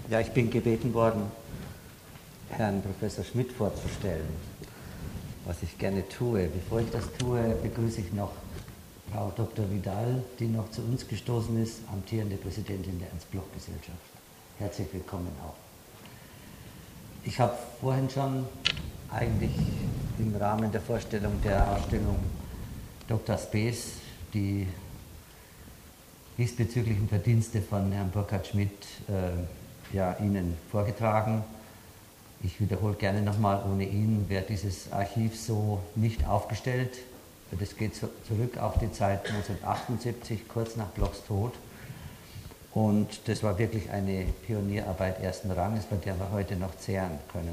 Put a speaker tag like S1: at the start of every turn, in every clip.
S1: Ja, ich bin gebeten worden, Herrn Professor Schmidt vorzustellen, was ich gerne tue. Bevor ich das tue, begrüße ich noch Frau Dr. Vidal, die noch zu uns gestoßen ist, amtierende Präsidentin der Ernst-Bloch-Gesellschaft. Herzlich willkommen auch. Ich habe vorhin schon eigentlich im Rahmen der Vorstellung der Ausstellung Dr. Spees die diesbezüglichen Verdienste von Herrn Burkhard Schmidt Ihnen vorgetragen. Ich wiederhole gerne nochmal, ohne ihn wäre dieses Archiv so nicht aufgestellt. Das geht zurück auf die Zeit 1978, kurz nach Blochs Tod. Und das war wirklich eine Pionierarbeit ersten Ranges, bei der wir heute noch zehren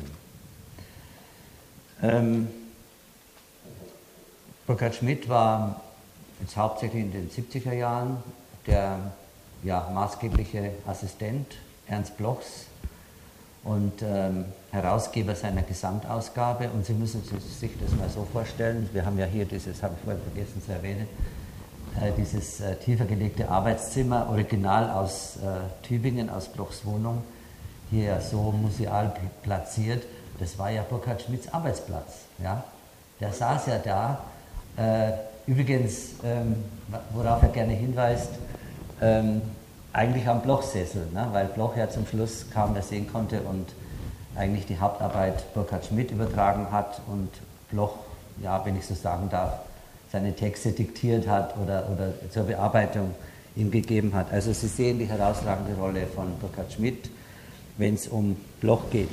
S1: können. Burkhard Schmidt war jetzt hauptsächlich in den 70er Jahren der maßgebliche Assistent Ernst Blochs und Herausgeber seiner Gesamtausgabe. Und Sie müssen sich das mal so vorstellen, wir haben ja hier dieses, habe ich vorhin vergessen zu erwähnen, dieses tiefer gelegte Arbeitszimmer, original aus Tübingen, aus Blochs Wohnung, hier so museal platziert. Das war ja Burkhard Schmidts Arbeitsplatz. Ja? Der saß ja da. Übrigens, worauf er gerne hinweist, eigentlich am Blochsessel, ne? Weil Bloch ja zum Schluss kaum mehr sehen konnte und eigentlich die Hauptarbeit Burkhard Schmidt übertragen hat und Bloch, wenn ich so sagen darf, seine Texte diktiert hat oder zur Bearbeitung ihm gegeben hat. Also Sie sehen die herausragende Rolle von Burkhard Schmidt, wenn es um Bloch geht.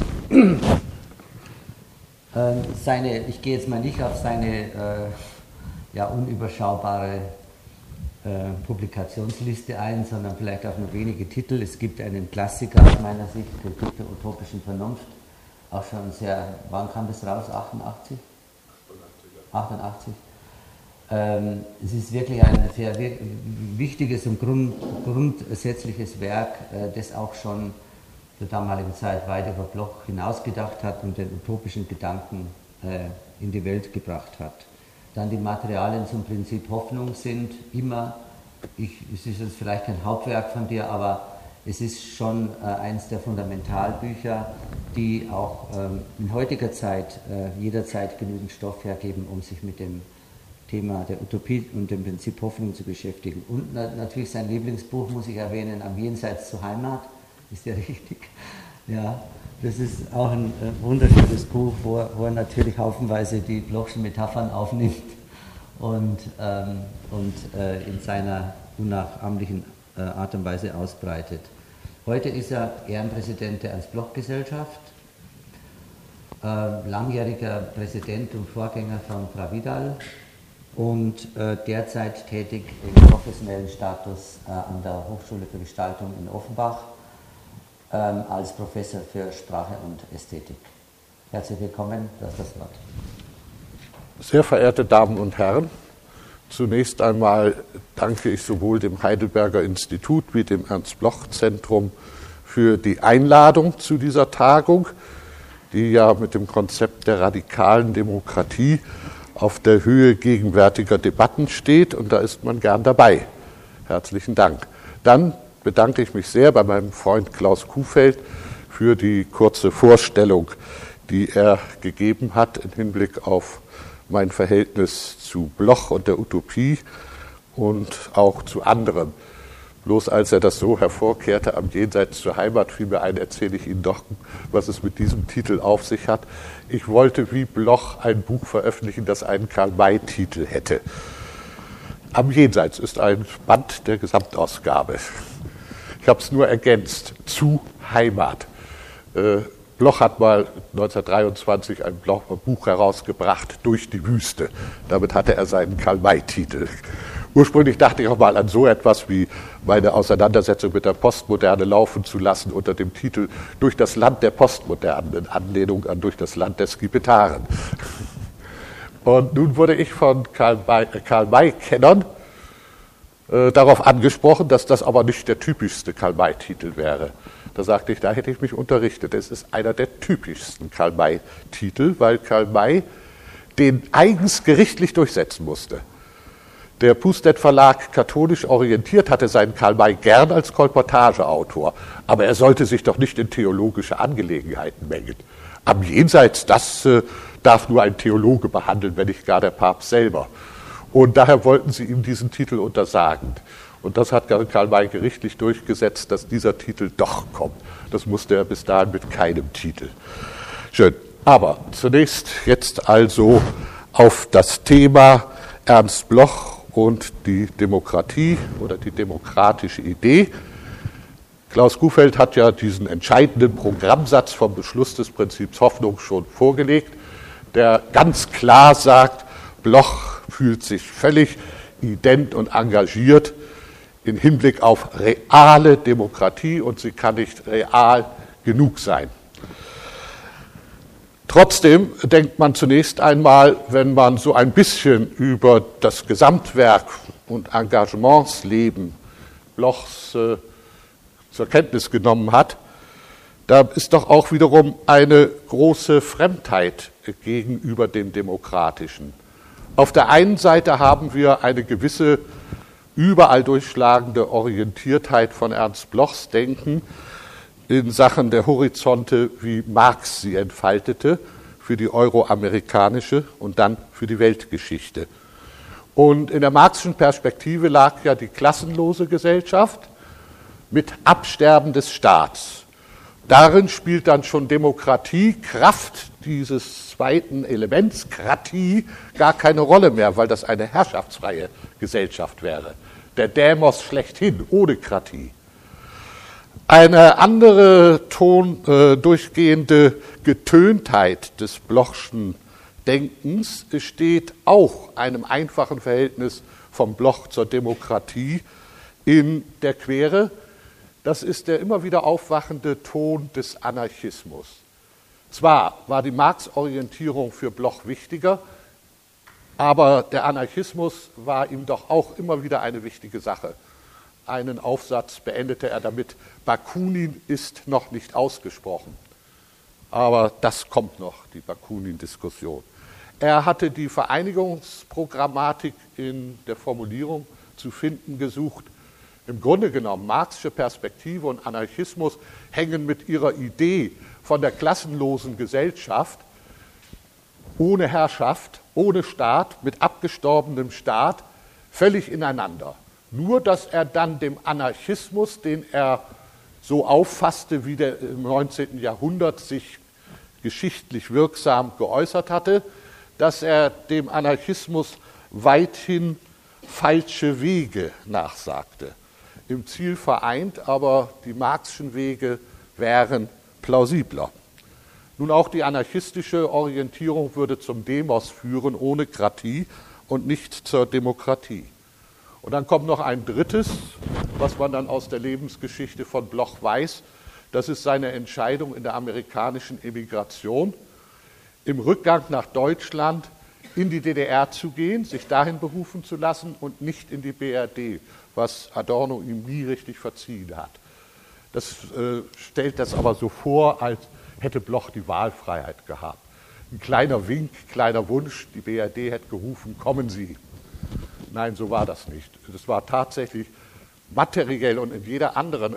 S1: Ich gehe jetzt mal nicht auf seine unüberschaubare Publikationsliste ein, sondern vielleicht auf nur wenige Titel. Es gibt einen Klassiker aus meiner Sicht, Kritik der utopischen Vernunft, auch schon sehr, wann kam das raus? 88? 88. Es ist wirklich ein sehr wichtiges und grundsätzliches Werk, das auch schon zur damaligen Zeit weit über Bloch hinausgedacht hat und den utopischen Gedanken in die Welt gebracht hat. Dann die Materialien zum Prinzip Hoffnung sind immer, es ist jetzt vielleicht kein Hauptwerk von dir, aber es ist schon eines der Fundamentalbücher, die auch in heutiger Zeit jederzeit genügend Stoff hergeben, um sich mit dem Thema der Utopie und dem Prinzip Hoffnung zu beschäftigen. Und natürlich sein Lieblingsbuch, muss ich erwähnen, Am Jenseits zur Heimat, ist ja richtig. Ja, das ist auch ein wunderschönes Buch, wo er natürlich haufenweise die Blochschen Metaphern aufnimmt und in seiner unnachahmlichen Art und Weise ausbreitet. Heute ist er Ehrenpräsident der Ernst-Bloch-Gesellschaft, langjähriger Präsident und Vorgänger von Frau Vidal und derzeit tätig im professionellen Status an der Hochschule für Gestaltung in Offenbach als Professor für Sprache und Ästhetik. Herzlich willkommen, du hast das Wort.
S2: Sehr verehrte Damen und Herren, zunächst einmal danke ich sowohl dem Heidelberger Institut wie dem Ernst-Bloch-Zentrum für die Einladung zu dieser Tagung, die ja mit dem Konzept der radikalen Demokratie auf der Höhe gegenwärtiger Debatten steht, und da ist man gern dabei. Herzlichen Dank. Dann bedanke ich mich sehr bei meinem Freund Klaus Kuhfeld für die kurze Vorstellung, die er gegeben hat im Hinblick auf mein Verhältnis zu Bloch und der Utopie und auch zu anderen. Bloß als er das so hervorkehrte, Am Jenseits zur Heimat, fiel mir ein, erzähle ich Ihnen doch, was es mit diesem Titel auf sich hat. Ich wollte wie Bloch ein Buch veröffentlichen, das einen Karl-May-Titel hätte. Am Jenseits ist ein Band der Gesamtausgabe. Ich habe es nur ergänzt, zu Heimat. Bloch hat mal 1923 ein Buch herausgebracht, Durch die Wüste. Damit hatte er seinen Karl-May-Titel. Ursprünglich dachte ich auch mal an so etwas wie meine Auseinandersetzung mit der Postmoderne laufen zu lassen unter dem Titel Durch das Land der Postmodernen, in Anlehnung an Durch das Land der Skipetaren. Und nun wurde ich von Karl-May-Kennern darauf angesprochen, dass das aber nicht der typischste Karl-May-Titel wäre. Da sagte ich, da hätte ich mich unterrichtet. Es ist einer der typischsten Karl-May-Titel, weil Karl May den eigens gerichtlich durchsetzen musste. Der Pustet Verlag, katholisch orientiert, hatte seinen Karl May gern als Kolportageautor, aber er sollte sich doch nicht in theologische Angelegenheiten mengen. Am Jenseits, das darf nur ein Theologe behandeln, wenn nicht gar der Papst selber. Und daher wollten sie ihm diesen Titel untersagen. Und das hat Karl May gerichtlich durchgesetzt, dass dieser Titel doch kommt. Das musste er bis dahin mit keinem Titel. Schön. Aber zunächst jetzt also auf das Thema Ernst Bloch und die Demokratie oder die demokratische Idee. Klaus Kuhfeld hat ja diesen entscheidenden Programmsatz vom Beschluss des Prinzips Hoffnung schon vorgelegt, der ganz klar sagt, Bloch fühlt sich völlig ident und engagiert im Hinblick auf reale Demokratie und sie kann nicht real genug sein. Trotzdem denkt man zunächst einmal, wenn man so ein bisschen über das Gesamtwerk und Engagementsleben Blochs zur Kenntnis genommen hat, da ist doch auch wiederum eine große Fremdheit gegenüber dem Demokratischen. Auf der einen Seite haben wir eine gewisse überall durchschlagende Orientiertheit von Ernst Blochs Denken in Sachen der Horizonte, wie Marx sie entfaltete, für die euroamerikanische und dann für die Weltgeschichte. Und in der marxischen Perspektive lag ja die klassenlose Gesellschaft mit Absterben des Staats. Darin spielt dann schon Demokratie, Kraft dieses zweiten Elements, Kratie, gar keine Rolle mehr, weil das eine herrschaftsfreie Gesellschaft wäre. Der Demos schlechthin, ohne Kratie. Eine andere durchgehende Getöntheit des Blochschen Denkens steht auch einem einfachen Verhältnis vom Bloch zur Demokratie in der Quere. Das ist der immer wieder aufwachende Ton des Anarchismus. Zwar war die Marx-Orientierung für Bloch wichtiger, aber der Anarchismus war ihm doch auch immer wieder eine wichtige Sache. Einen Aufsatz beendete er damit, Bakunin ist noch nicht ausgesprochen. Aber das kommt noch, die Bakunin-Diskussion. Er hatte die Vereinigungsprogrammatik in der Formulierung zu finden gesucht. Im Grunde genommen, marxische Perspektive und Anarchismus hängen mit ihrer Idee von der klassenlosen Gesellschaft ohne Herrschaft, ohne Staat, mit abgestorbenem Staat völlig ineinander. Nur, dass er dann dem Anarchismus, den er so auffasste, wie der im 19. Jahrhundert sich geschichtlich wirksam geäußert hatte, dass er dem Anarchismus weithin falsche Wege nachsagte. Im Ziel vereint, aber die marxischen Wege wären plausibler. Nun, auch die anarchistische Orientierung würde zum Demos führen, ohne Kratie und nicht zur Demokratie. Und dann kommt noch ein drittes, was man dann aus der Lebensgeschichte von Bloch weiß, das ist seine Entscheidung in der amerikanischen Emigration, im Rückgang nach Deutschland in die DDR zu gehen, sich dahin berufen zu lassen und nicht in die BRD, was Adorno ihm nie richtig verziehen hat. Das stellt das aber so vor, als hätte Bloch die Wahlfreiheit gehabt. Ein kleiner Wink, kleiner Wunsch, die BRD hätte gerufen, kommen Sie. Nein, so war das nicht. Das war tatsächlich materiell und in jeder anderen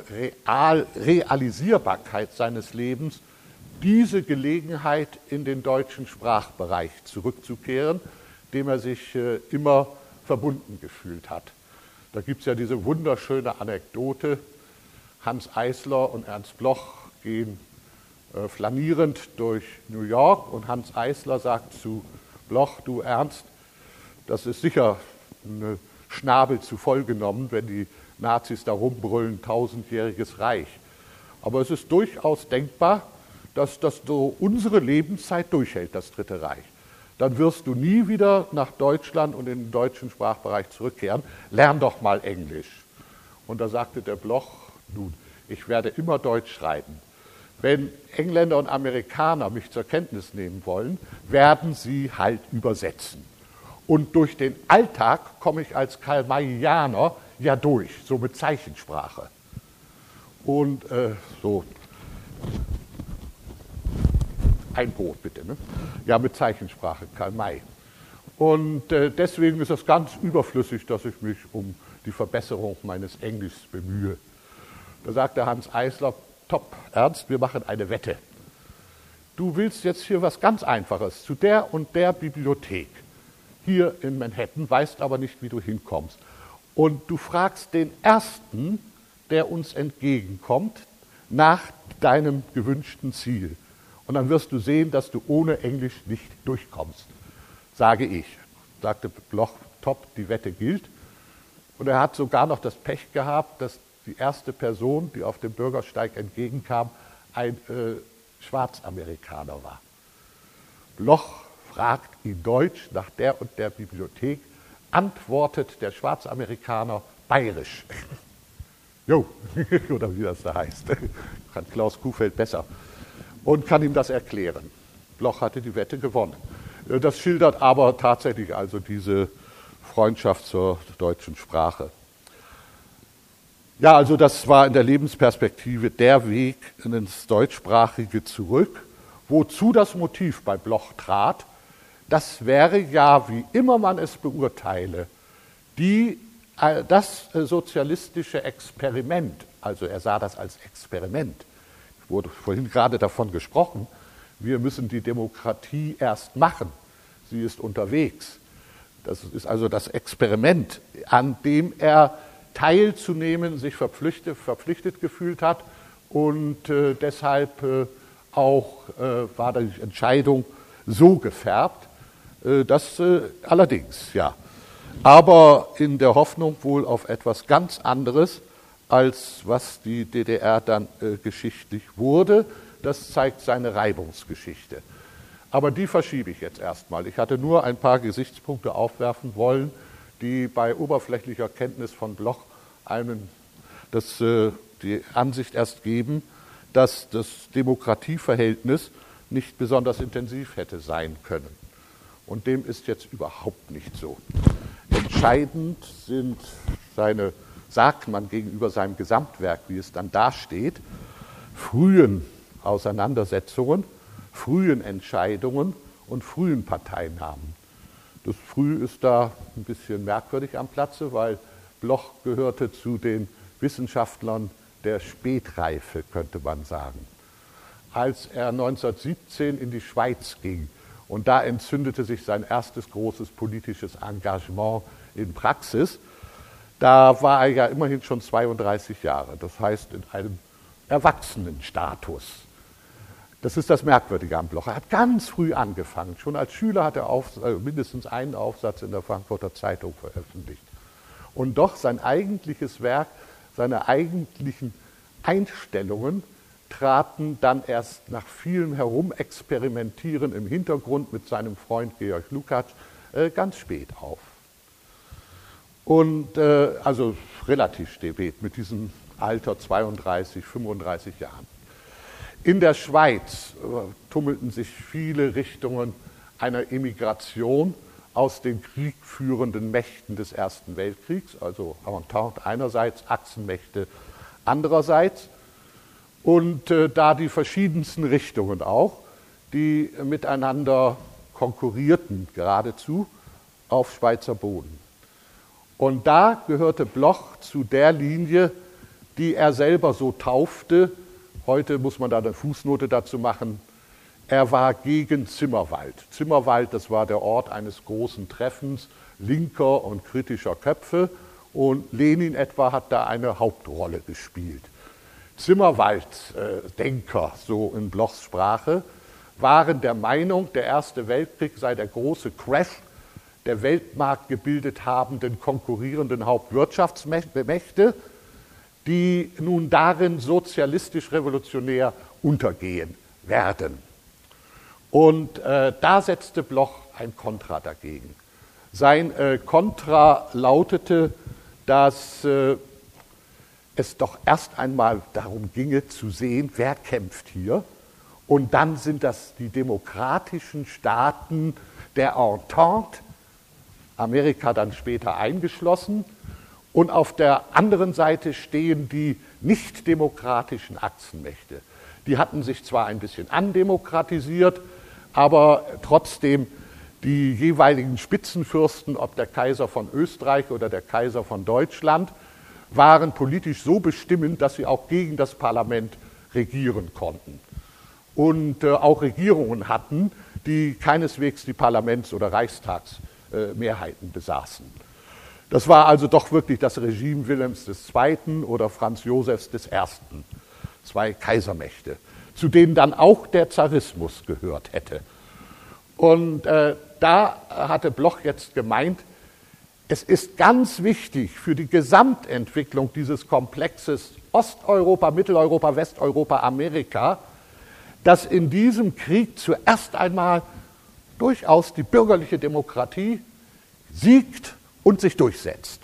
S2: Realisierbarkeit seines Lebens diese Gelegenheit in den deutschen Sprachbereich zurückzukehren, dem er sich immer verbunden gefühlt hat. Da gibt es ja diese wunderschöne Anekdote, Hanns Eisler und Ernst Bloch gehen flanierend durch New York und Hanns Eisler sagt zu Bloch, du Ernst, das ist sicher eine Schnabel zu voll genommen, wenn die Nazis da rumbrüllen, 1000-jähriges Reich. Aber es ist durchaus denkbar, dass das so unsere Lebenszeit durchhält, das Dritte Reich. Dann wirst du nie wieder nach Deutschland und in den deutschen Sprachbereich zurückkehren. Lern doch mal Englisch. Und da sagte der Bloch, nun, ich werde immer Deutsch schreiben. Wenn Engländer und Amerikaner mich zur Kenntnis nehmen wollen, werden sie halt übersetzen. Und durch den Alltag komme ich als Karl-Mayianer ja durch, so mit Zeichensprache. Und so, ein Brot bitte, ne? Ja, mit Zeichensprache, Karl May. Und deswegen ist es ganz überflüssig, dass ich mich um die Verbesserung meines Englischs bemühe. Da sagte Hans Eisler, top, Ernst, wir machen eine Wette. Du willst jetzt hier was ganz Einfaches, zu der und der Bibliothek, hier in Manhattan, weißt aber nicht, wie du hinkommst. Und du fragst den Ersten, der uns entgegenkommt, nach deinem gewünschten Ziel. Und dann wirst du sehen, dass du ohne Englisch nicht durchkommst, sage ich. Sagte Bloch, top, die Wette gilt. Und er hat sogar noch das Pech gehabt, dass die erste Person, die auf dem Bürgersteig entgegenkam, ein Schwarzamerikaner war. Bloch fragt ihn Deutsch nach der und der Bibliothek, antwortet der Schwarzamerikaner bayerisch. Jo, oder wie das da heißt. Kann Klaus Kuhfeld besser. Und kann ihm das erklären. Bloch hatte die Wette gewonnen. Das schildert aber tatsächlich also diese Freundschaft zur deutschen Sprache. Ja, also das war in der Lebensperspektive der Weg ins Deutschsprachige zurück. Wozu das Motiv bei Bloch trat, das wäre ja, wie immer man es beurteile, das sozialistische Experiment, also er sah das als Experiment, wurde vorhin gerade davon gesprochen, wir müssen die Demokratie erst machen, sie ist unterwegs. Das ist also das Experiment, an dem er teilzunehmen sich verpflichtet gefühlt hat und deshalb auch war die Entscheidung so gefärbt, das allerdings, ja. Aber in der Hoffnung wohl auf etwas ganz anderes, als was die DDR dann geschichtlich wurde. Das zeigt seine Reibungsgeschichte. Aber die verschiebe ich jetzt erstmal. Ich hatte nur ein paar Gesichtspunkte aufwerfen wollen, die bei oberflächlicher Kenntnis von Bloch die Ansicht erst geben, dass das Demokratieverhältnis nicht besonders intensiv hätte sein können. Und dem ist jetzt überhaupt nicht so. Entscheidend sind sagt man gegenüber seinem Gesamtwerk, wie es dann dasteht, frühen Auseinandersetzungen, frühen Entscheidungen und frühen Parteinahmen. Das Früh ist da ein bisschen merkwürdig am Platze, weil Bloch gehörte zu den Wissenschaftlern der Spätreife, könnte man sagen. Als er 1917 in die Schweiz ging, und da entzündete sich sein erstes großes politisches Engagement in Praxis, da war er ja immerhin schon 32 Jahre, das heißt in einem Erwachsenenstatus. Das ist das Merkwürdige am Bloch. Er hat ganz früh angefangen. Schon als Schüler hat er mindestens einen Aufsatz in der Frankfurter Zeitung veröffentlicht. Und doch sein eigentliches Werk, seine eigentlichen Einstellungen traten dann erst nach vielem Herumexperimentieren im Hintergrund mit seinem Freund Georg Lukács ganz spät auf. Und also relativ spät, mit diesem Alter 32, 35 Jahren. In der Schweiz tummelten sich viele Richtungen einer Emigration aus den kriegführenden Mächten des Ersten Weltkriegs, also Entente einerseits, Achsenmächte andererseits, und da die verschiedensten Richtungen auch, die miteinander konkurrierten geradezu auf Schweizer Boden. Und da gehörte Bloch zu der Linie, die er selber so taufte. Heute muss man da eine Fußnote dazu machen. Er war gegen Zimmerwald. Zimmerwald, das war der Ort eines großen Treffens linker und kritischer Köpfe. Und Lenin etwa hat da eine Hauptrolle gespielt. Zimmerwald-Denker, so in Blochs Sprache, waren der Meinung, der Erste Weltkrieg sei der große Crash der Weltmarkt gebildet habenden konkurrierenden Hauptwirtschaftsmächte, die nun darin sozialistisch-revolutionär untergehen werden. Und da setzte Bloch ein Kontra dagegen. Sein Kontra lautete, dass es doch erst einmal darum ginge zu sehen, wer kämpft hier. Und dann sind das die demokratischen Staaten der Entente, Amerika dann später eingeschlossen. Und auf der anderen Seite stehen die nicht-demokratischen Achsenmächte. Die hatten sich zwar ein bisschen andemokratisiert, aber trotzdem Die jeweiligen Spitzenfürsten, ob der Kaiser von Österreich oder der Kaiser von Deutschland, waren politisch so bestimmend, dass sie auch gegen das Parlament regieren konnten. Und auch Regierungen hatten, die keineswegs die Parlaments- oder Reichstagsmehrheiten besaßen. Das war also doch wirklich das Regime Wilhelms II. Oder Franz Josefs I., zwei Kaisermächte, zu denen dann auch der Zarismus gehört hätte. Und da hatte Bloch jetzt gemeint, es ist ganz wichtig für die Gesamtentwicklung dieses Komplexes Osteuropa, Mitteleuropa, Westeuropa, Amerika, dass in diesem Krieg zuerst einmal durchaus die bürgerliche Demokratie siegt und sich durchsetzt.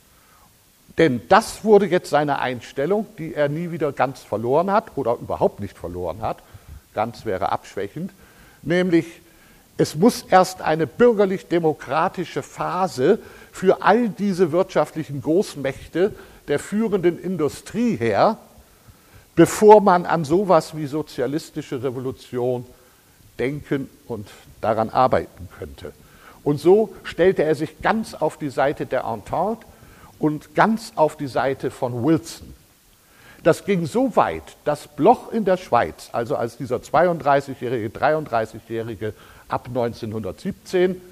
S2: Denn das wurde jetzt seine Einstellung, die er nie wieder ganz verloren hat oder überhaupt nicht verloren hat, ganz wäre abschwächend, nämlich es muss erst eine bürgerlich-demokratische Phase für all diese wirtschaftlichen Großmächte der führenden Industrie her, bevor man an sowas wie sozialistische Revolution denken und daran arbeiten könnte. Und so stellte er sich ganz auf die Seite der Entente und ganz auf die Seite von Wilson. Das ging so weit, dass Bloch in der Schweiz, also als dieser 32-Jährige, 33-Jährige ab 1917,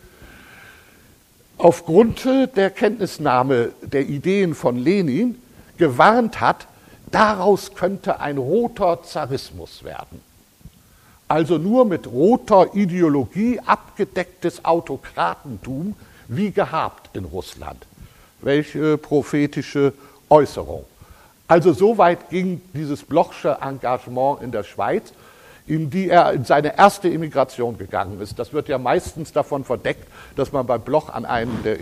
S2: aufgrund der Kenntnisnahme der Ideen von Lenin gewarnt hat, daraus könnte ein roter Zarismus werden. Also nur mit roter Ideologie abgedecktes Autokratentum, wie gehabt in Russland. Welche prophetische Äußerung. Also so weit ging dieses Blochsche Engagement in der Schweiz, in die er in seine erste Emigration gegangen ist. Das wird ja meistens davon verdeckt, dass man bei Bloch an einen der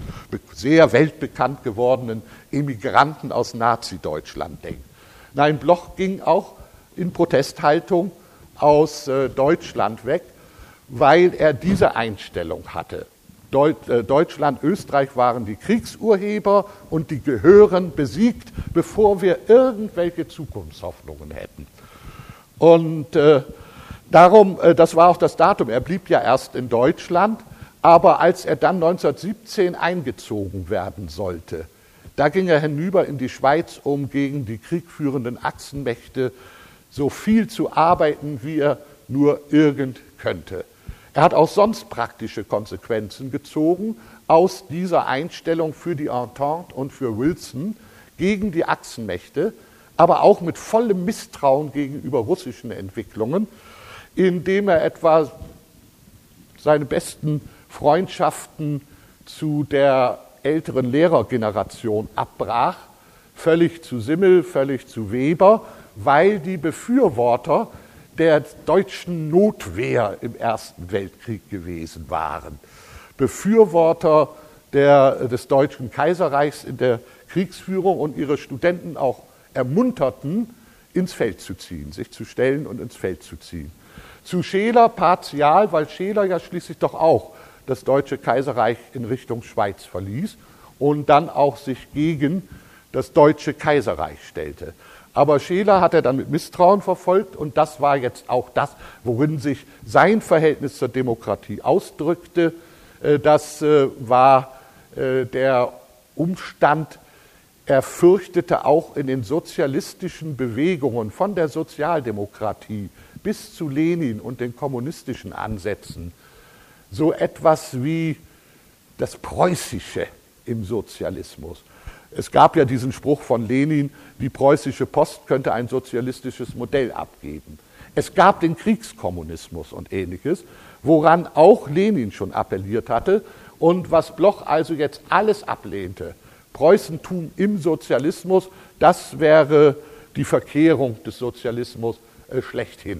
S2: sehr weltbekannt gewordenen Emigranten aus Nazi-Deutschland denkt. Nein, Bloch ging auch in Protesthaltung aus Deutschland weg, weil er diese Einstellung hatte. Deutschland, Österreich waren die Kriegsurheber und die gehören besiegt, bevor wir irgendwelche Zukunftshoffnungen hätten. Und darum, das war auch das Datum, er blieb ja erst in Deutschland, aber als er dann 1917 eingezogen werden sollte, da ging er hinüber in die Schweiz, um gegen die kriegführenden Achsenmächte so viel zu arbeiten, wie er nur irgend könnte. Er hat auch sonst praktische Konsequenzen gezogen aus dieser Einstellung für die Entente und für Wilson gegen die Achsenmächte, aber auch mit vollem Misstrauen gegenüber russischen Entwicklungen, indem er etwa seine besten Freundschaften zu der älteren Lehrergeneration abbrach, völlig zu Simmel, völlig zu Weber, weil die Befürworter der deutschen Notwehr im Ersten Weltkrieg gewesen waren. Befürworter des Deutschen Kaiserreichs in der Kriegsführung und ihre Studenten auch ermunterten, ins Feld zu ziehen, sich zu stellen und ins Feld zu ziehen. Zu Scheler partial, weil Scheler ja schließlich doch auch das Deutsche Kaiserreich in Richtung Schweiz verließ und dann auch sich gegen das Deutsche Kaiserreich stellte. Aber Scheler hat er dann mit Misstrauen verfolgt und das war jetzt auch das, worin sich sein Verhältnis zur Demokratie ausdrückte. Das war der Umstand, er fürchtete auch in den sozialistischen Bewegungen von der Sozialdemokratie bis zu Lenin und den kommunistischen Ansätzen so etwas wie das Preußische im Sozialismus. Es gab ja diesen Spruch von Lenin, die preußische Post könnte ein sozialistisches Modell abgeben. Es gab den Kriegskommunismus und Ähnliches, woran auch Lenin schon appelliert hatte und was Bloch also jetzt alles ablehnte. Preußentum im Sozialismus, das wäre die Verkehrung des Sozialismus schlechthin.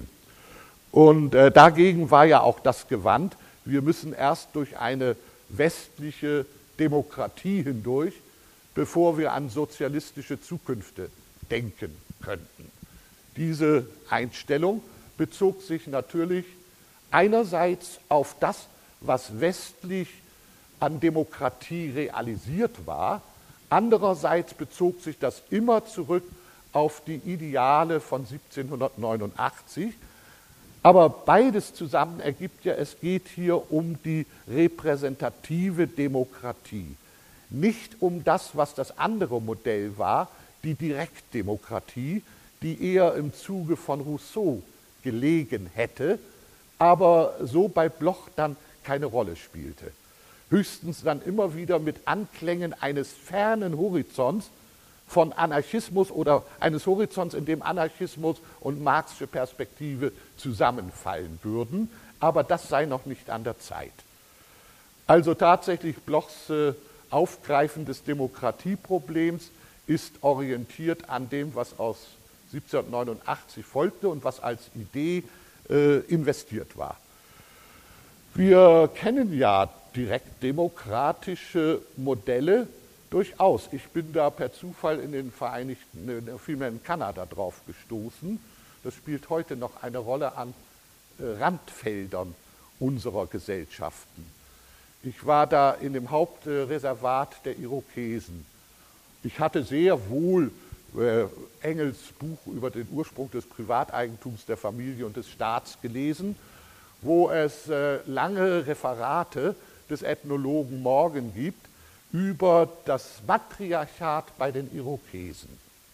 S2: Und dagegen war ja auch das gewandt, wir müssen erst durch eine westliche Demokratie hindurch, bevor wir an sozialistische Zukünfte denken könnten. Diese Einstellung bezog sich natürlich einerseits auf das, was westlich an Demokratie realisiert war, andererseits bezog sich das immer zurück auf die Ideale von 1789, Aber beides zusammen ergibt ja, es geht hier um die repräsentative Demokratie. Nicht um das, was das andere Modell war, die Direktdemokratie, die eher im Zuge von Rousseau gelegen hätte, aber so bei Bloch dann keine Rolle spielte. Höchstens dann immer wieder mit Anklängen eines fernen Horizonts von Anarchismus oder eines Horizonts, in dem Anarchismus und marxische Perspektive zusammenfallen würden, aber das sei noch nicht an der Zeit. Also tatsächlich Blochs Aufgreifen des Demokratieproblems ist orientiert an dem, was aus 1789 folgte und was als Idee investiert war. Wir kennen ja direktdemokratische Modelle durchaus. Ich bin da per Zufall vielmehr in Kanada drauf gestoßen. Das spielt heute noch eine Rolle an Randfeldern unserer Gesellschaften. Ich war da in dem Hauptreservat der Irokesen. Ich hatte sehr wohl Engels Buch über den Ursprung des Privateigentums der Familie und des Staats gelesen, wo es lange Referate des Ethnologen Morgan gibt über das Matriarchat bei den Irokesen.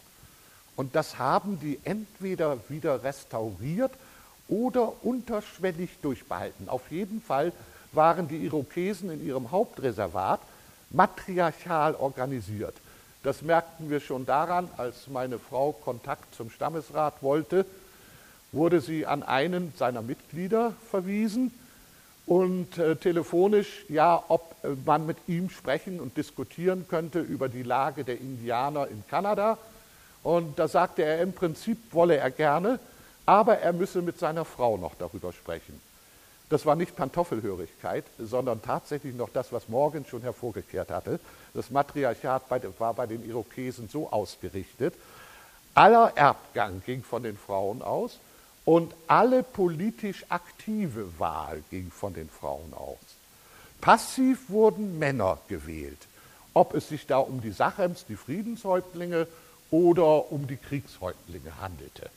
S2: Und das haben die entweder wieder restauriert oder unterschwellig durchbehalten. Auf jeden Fall waren die Irokesen in ihrem Hauptreservat matriarchal organisiert. Das merkten wir schon daran, als meine Frau Kontakt zum Stammesrat wollte, wurde sie an einen seiner Mitglieder verwiesen und telefonisch, ja, ob man mit ihm sprechen und diskutieren könnte über die Lage der Indianer in Kanada. Und da sagte er, im Prinzip wolle er gerne, aber er müsse mit seiner Frau noch darüber sprechen. Das war nicht Pantoffelhörigkeit, sondern tatsächlich noch das, was Morgan schon hervorgekehrt hatte. Das Matriarchat war bei den Irokesen so ausgerichtet, aller Erbgang ging von den Frauen aus und alle politisch aktive Wahl ging von den Frauen aus. Passiv wurden Männer gewählt, ob es sich da um die Sachems, die Friedenshäuptlinge, oder um die Kriegshäuptlinge handelte.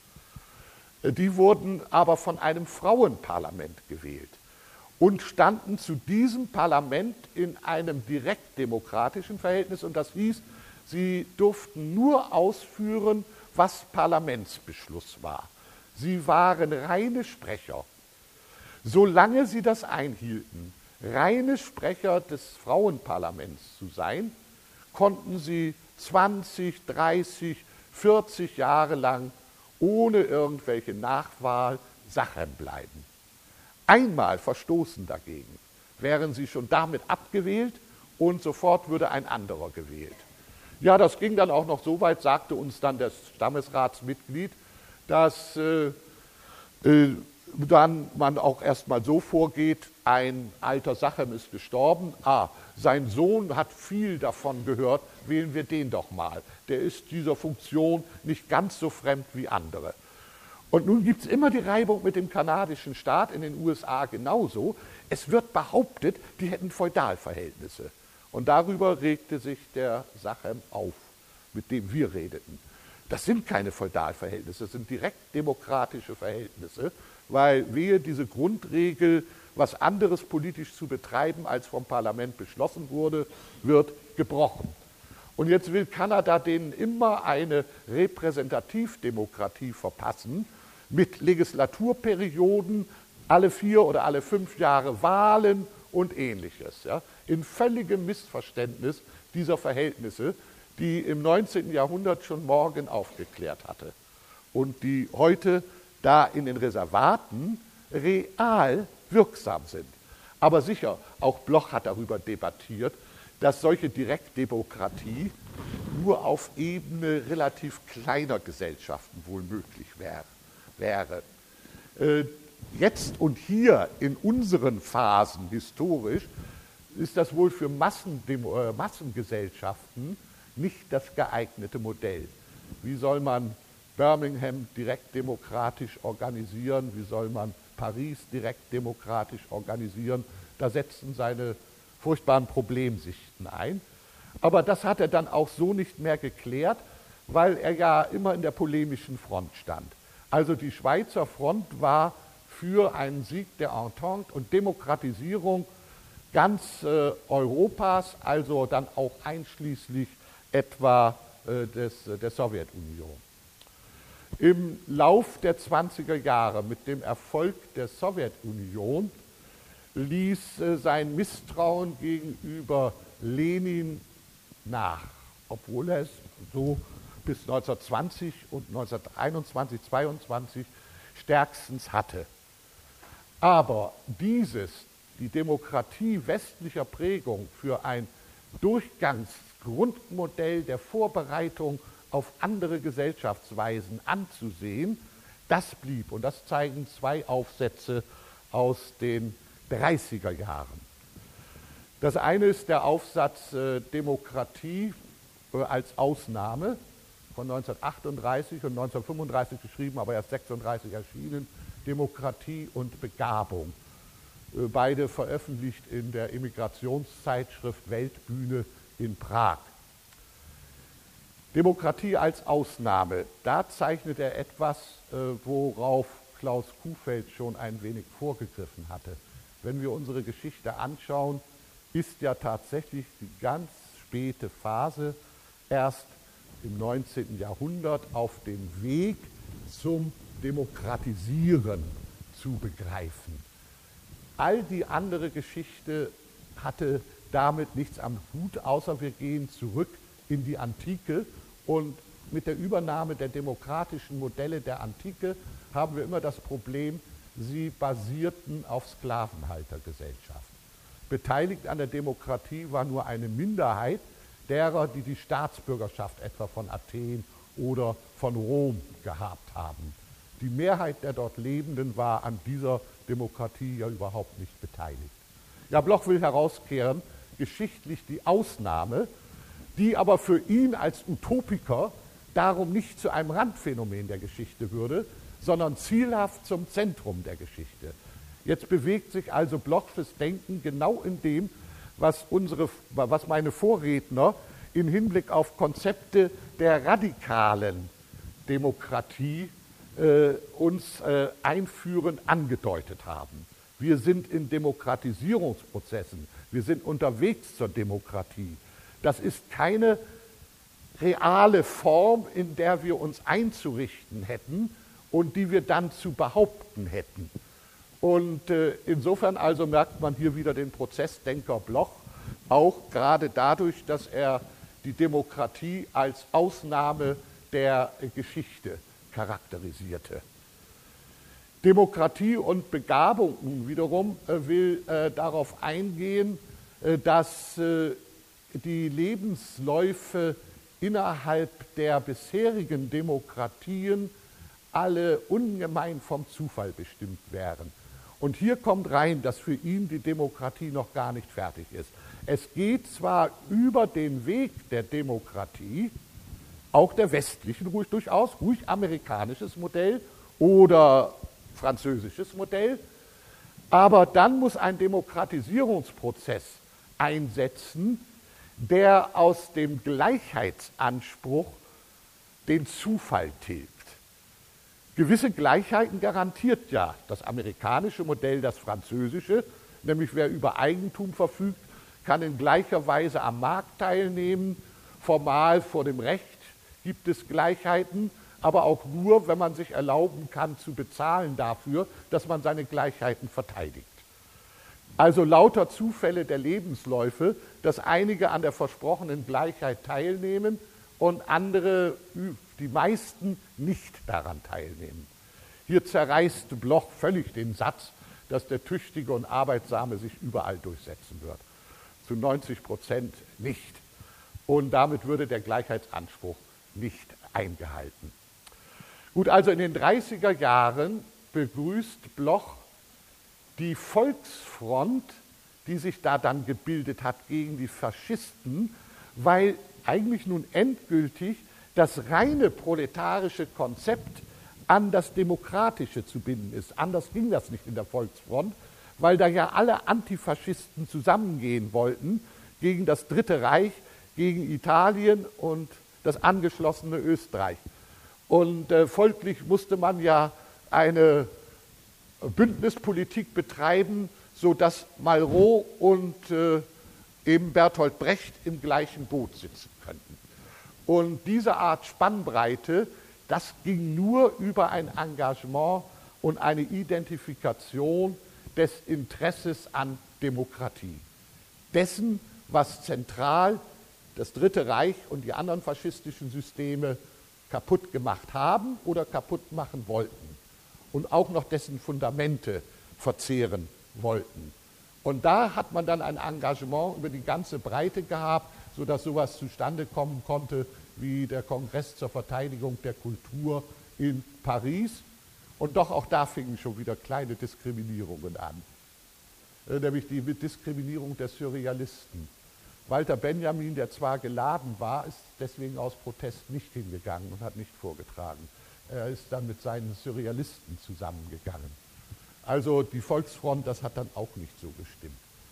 S2: Die wurden aber von einem Frauenparlament gewählt und standen zu diesem Parlament in einem direktdemokratischen Verhältnis. Und das hieß, sie durften nur ausführen, was Parlamentsbeschluss war. Sie waren reine Sprecher. Solange sie das einhielten, reine Sprecher des Frauenparlaments zu sein, konnten sie 20, 30, 40 Jahre lang ohne irgendwelche Nachwahl Sachem bleiben. Einmal verstoßen dagegen, wären sie schon damit abgewählt und sofort würde ein anderer gewählt. Ja, das ging dann auch noch so weit, sagte uns dann das Stammesratsmitglied, dass dann man auch erstmal so vorgeht, ein alter Sachem ist gestorben, sein Sohn hat viel davon gehört, wählen wir den doch mal. Der ist dieser Funktion nicht ganz so fremd wie andere. Und nun gibt es immer die Reibung mit dem kanadischen Staat, in den USA genauso. Es wird behauptet, die hätten Feudalverhältnisse. Und darüber regte sich der Sachem auf, mit dem wir redeten. Das sind keine Feudalverhältnisse, das sind direkt demokratische Verhältnisse, weil wehe diese Grundregel, was anderes politisch zu betreiben, als vom Parlament beschlossen wurde, wird gebrochen. Und jetzt will Kanada denen immer eine Repräsentativdemokratie verpassen, mit Legislaturperioden, alle 4 oder alle 5 Jahre Wahlen und Ähnliches. Ja, in völligem Missverständnis dieser Verhältnisse, die im 19. Jahrhundert schon Morgan aufgeklärt hatte und die heute da in den Reservaten real wirksam sind. Aber sicher, auch Bloch hat darüber debattiert, dass solche Direktdemokratie nur auf Ebene relativ kleiner Gesellschaften wohl möglich wäre. Jetzt und hier in unseren Phasen historisch ist das wohl für Massengesellschaften nicht das geeignete Modell. Wie soll man Birmingham direktdemokratisch organisieren? Wie soll man Paris direktdemokratisch organisieren? Da setzen seine furchtbaren Problemsichten ein. Aber das hat er dann auch so nicht mehr geklärt, weil er ja immer in der polemischen Front stand. Also die Schweizer Front war für einen Sieg der Entente und Demokratisierung ganz Europas, also dann auch einschließlich etwa der Sowjetunion. Im Lauf der 20er Jahre mit dem Erfolg der Sowjetunion ließ sein Misstrauen gegenüber Lenin nach, obwohl er es so bis 1920 und 1921, 1922 stärkstens hatte. Aber die Demokratie westlicher Prägung für ein Durchgangsgrundmodell der Vorbereitung auf andere Gesellschaftsweisen anzusehen, das blieb. Und das zeigen zwei Aufsätze aus den 30er Jahren. Das eine ist der Aufsatz Demokratie als Ausnahme von 1938 und 1935 geschrieben, aber erst 1936 erschienen, Demokratie und Begabung. Beide veröffentlicht in der Emigrationszeitschrift Weltbühne in Prag. Demokratie als Ausnahme, da zeichnet er etwas, worauf Klaus Kuhfeld schon ein wenig vorgegriffen hatte. Wenn wir unsere Geschichte anschauen, ist ja tatsächlich die ganz späte Phase erst im 19. Jahrhundert auf dem Weg zum Demokratisieren zu begreifen. All die andere Geschichte hatte damit nichts am Hut, außer wir gehen zurück in die Antike, und mit der Übernahme der demokratischen Modelle der Antike haben wir immer das Problem, sie basierten auf Sklavenhaltergesellschaft. Beteiligt an der Demokratie war nur eine Minderheit derer, die die Staatsbürgerschaft etwa von Athen oder von Rom gehabt haben. Die Mehrheit der dort Lebenden war an dieser Demokratie ja überhaupt nicht beteiligt. Ja, Bloch will herauskehren, geschichtlich die Ausnahme, die aber für ihn als Utopiker darum nicht zu einem Randphänomen der Geschichte würde, sondern zielhaft zum Zentrum der Geschichte. Jetzt bewegt sich also Blochs Denken genau in dem, was meine Vorredner im Hinblick auf Konzepte der radikalen Demokratie uns einführend angedeutet haben. Wir sind in Demokratisierungsprozessen, wir sind unterwegs zur Demokratie. Das ist keine reale Form, in der wir uns einzurichten hätten und die wir dann zu behaupten hätten. Und insofern also merkt man hier wieder den Prozessdenker Bloch, auch gerade dadurch, dass er die Demokratie als Ausnahme der Geschichte charakterisierte. Demokratie und Begabung wiederum will darauf eingehen, dass die Lebensläufe innerhalb der bisherigen Demokratien alle ungemein vom Zufall bestimmt wären. Und hier kommt rein, dass für ihn die Demokratie noch gar nicht fertig ist. Es geht zwar über den Weg der Demokratie, auch der westlichen, durchaus ruhig amerikanisches Modell oder französisches Modell, aber dann muss ein Demokratisierungsprozess einsetzen, der aus dem Gleichheitsanspruch den Zufall tilgt. Gewisse Gleichheiten garantiert ja das amerikanische Modell, das französische, nämlich wer über Eigentum verfügt, kann in gleicher Weise am Markt teilnehmen. Formal vor dem Recht gibt es Gleichheiten, aber auch nur, wenn man sich erlauben kann, zu bezahlen dafür, dass man seine Gleichheiten verteidigt. Also lauter Zufälle der Lebensläufe, dass einige an der versprochenen Gleichheit teilnehmen und andere, die meisten, nicht daran teilnehmen. Hier zerreißt Bloch völlig den Satz, dass der Tüchtige und Arbeitsame sich überall durchsetzen wird. Zu 90% nicht. Und damit würde der Gleichheitsanspruch nicht eingehalten. Gut, also in den 30er Jahren begrüßt Bloch die Volksfront, die sich da dann gebildet hat gegen die Faschisten, weil eigentlich nun endgültig das reine proletarische Konzept an das Demokratische zu binden ist. Anders ging das nicht in der Volksfront, weil da ja alle Antifaschisten zusammengehen wollten gegen das Dritte Reich, gegen Italien und das angeschlossene Österreich. Und folglich musste man ja eine Bündnispolitik betreiben, sodass Malraux und eben Bertolt Brecht im gleichen Boot sitzen könnten. Und diese Art Spannbreite, das ging nur über ein Engagement und eine Identifikation des Interesses an Demokratie. Dessen, was zentral das Dritte Reich und die anderen faschistischen Systeme kaputt gemacht haben oder kaputt machen wollten und auch noch dessen Fundamente verzehren wollten. Und da hat man dann ein Engagement über die ganze Breite gehabt, sodass sowas zustande kommen konnte wie der Kongress zur Verteidigung der Kultur in Paris. Und doch auch da fingen schon wieder kleine Diskriminierungen an, nämlich die Diskriminierung der Surrealisten. Walter Benjamin, der zwar geladen war, ist deswegen aus Protest nicht hingegangen und hat nicht vorgetragen. Er ist dann mit seinen Surrealisten zusammengegangen. Also die Volksfront, das hat dann auch nicht so gestimmt.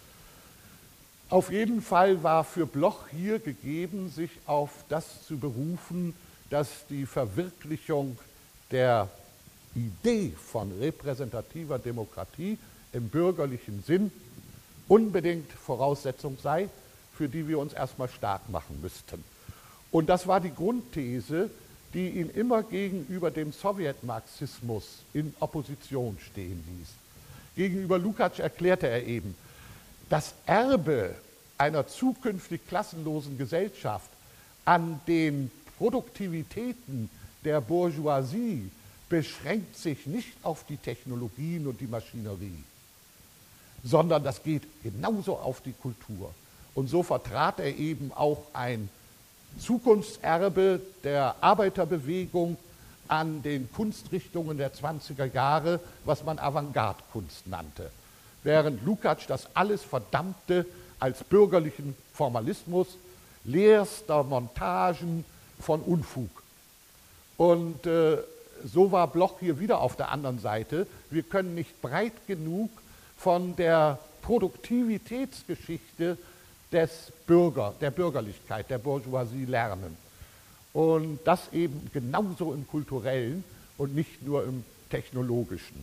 S2: Auf jeden Fall war für Bloch hier gegeben, sich auf das zu berufen, dass die Verwirklichung der Idee von repräsentativer Demokratie im bürgerlichen Sinn unbedingt Voraussetzung sei, für die wir uns erstmal stark machen müssten. Und das war die Grundthese, die ihn immer gegenüber dem Sowjetmarxismus in Opposition stehen ließ. Gegenüber Lukács erklärte er eben, das Erbe einer zukünftig klassenlosen Gesellschaft an den Produktivitäten der Bourgeoisie beschränkt sich nicht auf die Technologien und die Maschinerie, sondern das geht genauso auf die Kultur. Und so vertrat er eben auch ein Zukunftserbe der Arbeiterbewegung an den Kunstrichtungen der 20er Jahre, was man Avantgarde-Kunst nannte. Während Lukács das alles verdammte als bürgerlichen Formalismus, leerster Montagen von Unfug. Und so war Bloch hier wieder auf der anderen Seite. Wir können nicht breit genug von der Produktivitätsgeschichte der Bürgerlichkeit, der Bourgeoisie lernen. Und das eben genauso im Kulturellen und nicht nur im Technologischen.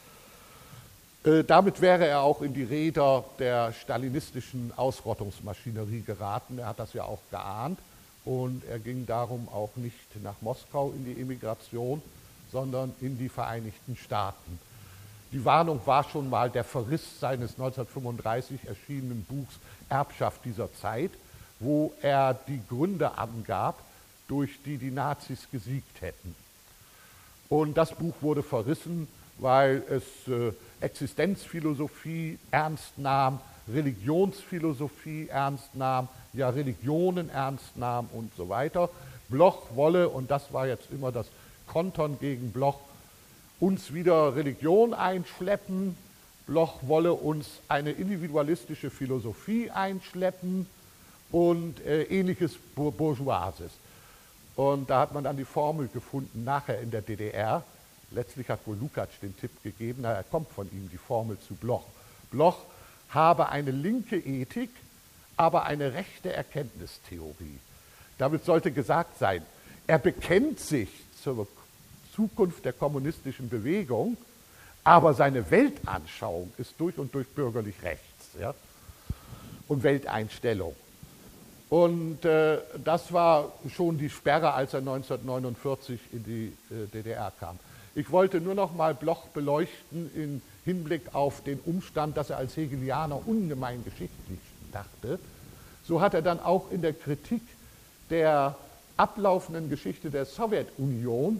S2: Damit wäre er auch in die Räder der stalinistischen Ausrottungsmaschinerie geraten. Er hat das ja auch geahnt und er ging darum auch nicht nach Moskau in die Emigration, sondern in die Vereinigten Staaten. Die Warnung war schon mal der Verriss seines 1935 erschienenen Buchs Erbschaft dieser Zeit, wo er die Gründe angab, durch die die Nazis gesiegt hätten. Und das Buch wurde verrissen, weil es Existenzphilosophie ernst nahm, Religionsphilosophie ernst nahm, ja Religionen ernst nahm und so weiter. Bloch wolle, und das war jetzt immer das Kontern gegen Bloch, uns wieder Religion einschleppen. Bloch wolle uns eine individualistische Philosophie einschleppen und ähnliches Bourgeoises. Und da hat man dann die Formel gefunden, nachher in der DDR. Letztlich hat wohl Lukács den Tipp gegeben, er kommt von ihm, die Formel zu Bloch. Bloch habe eine linke Ethik, aber eine rechte Erkenntnistheorie. Damit sollte gesagt sein, er bekennt sich zur Zukunft der kommunistischen Bewegung, aber seine Weltanschauung ist durch und durch bürgerlich rechts, ja? Und Welteinstellung. Und das war schon die Sperre, als er 1949 in die DDR kam. Ich wollte nur noch mal Bloch beleuchten im Hinblick auf den Umstand, dass er als Hegelianer ungemein geschichtlich dachte. So hat er dann auch in der Kritik der ablaufenden Geschichte der Sowjetunion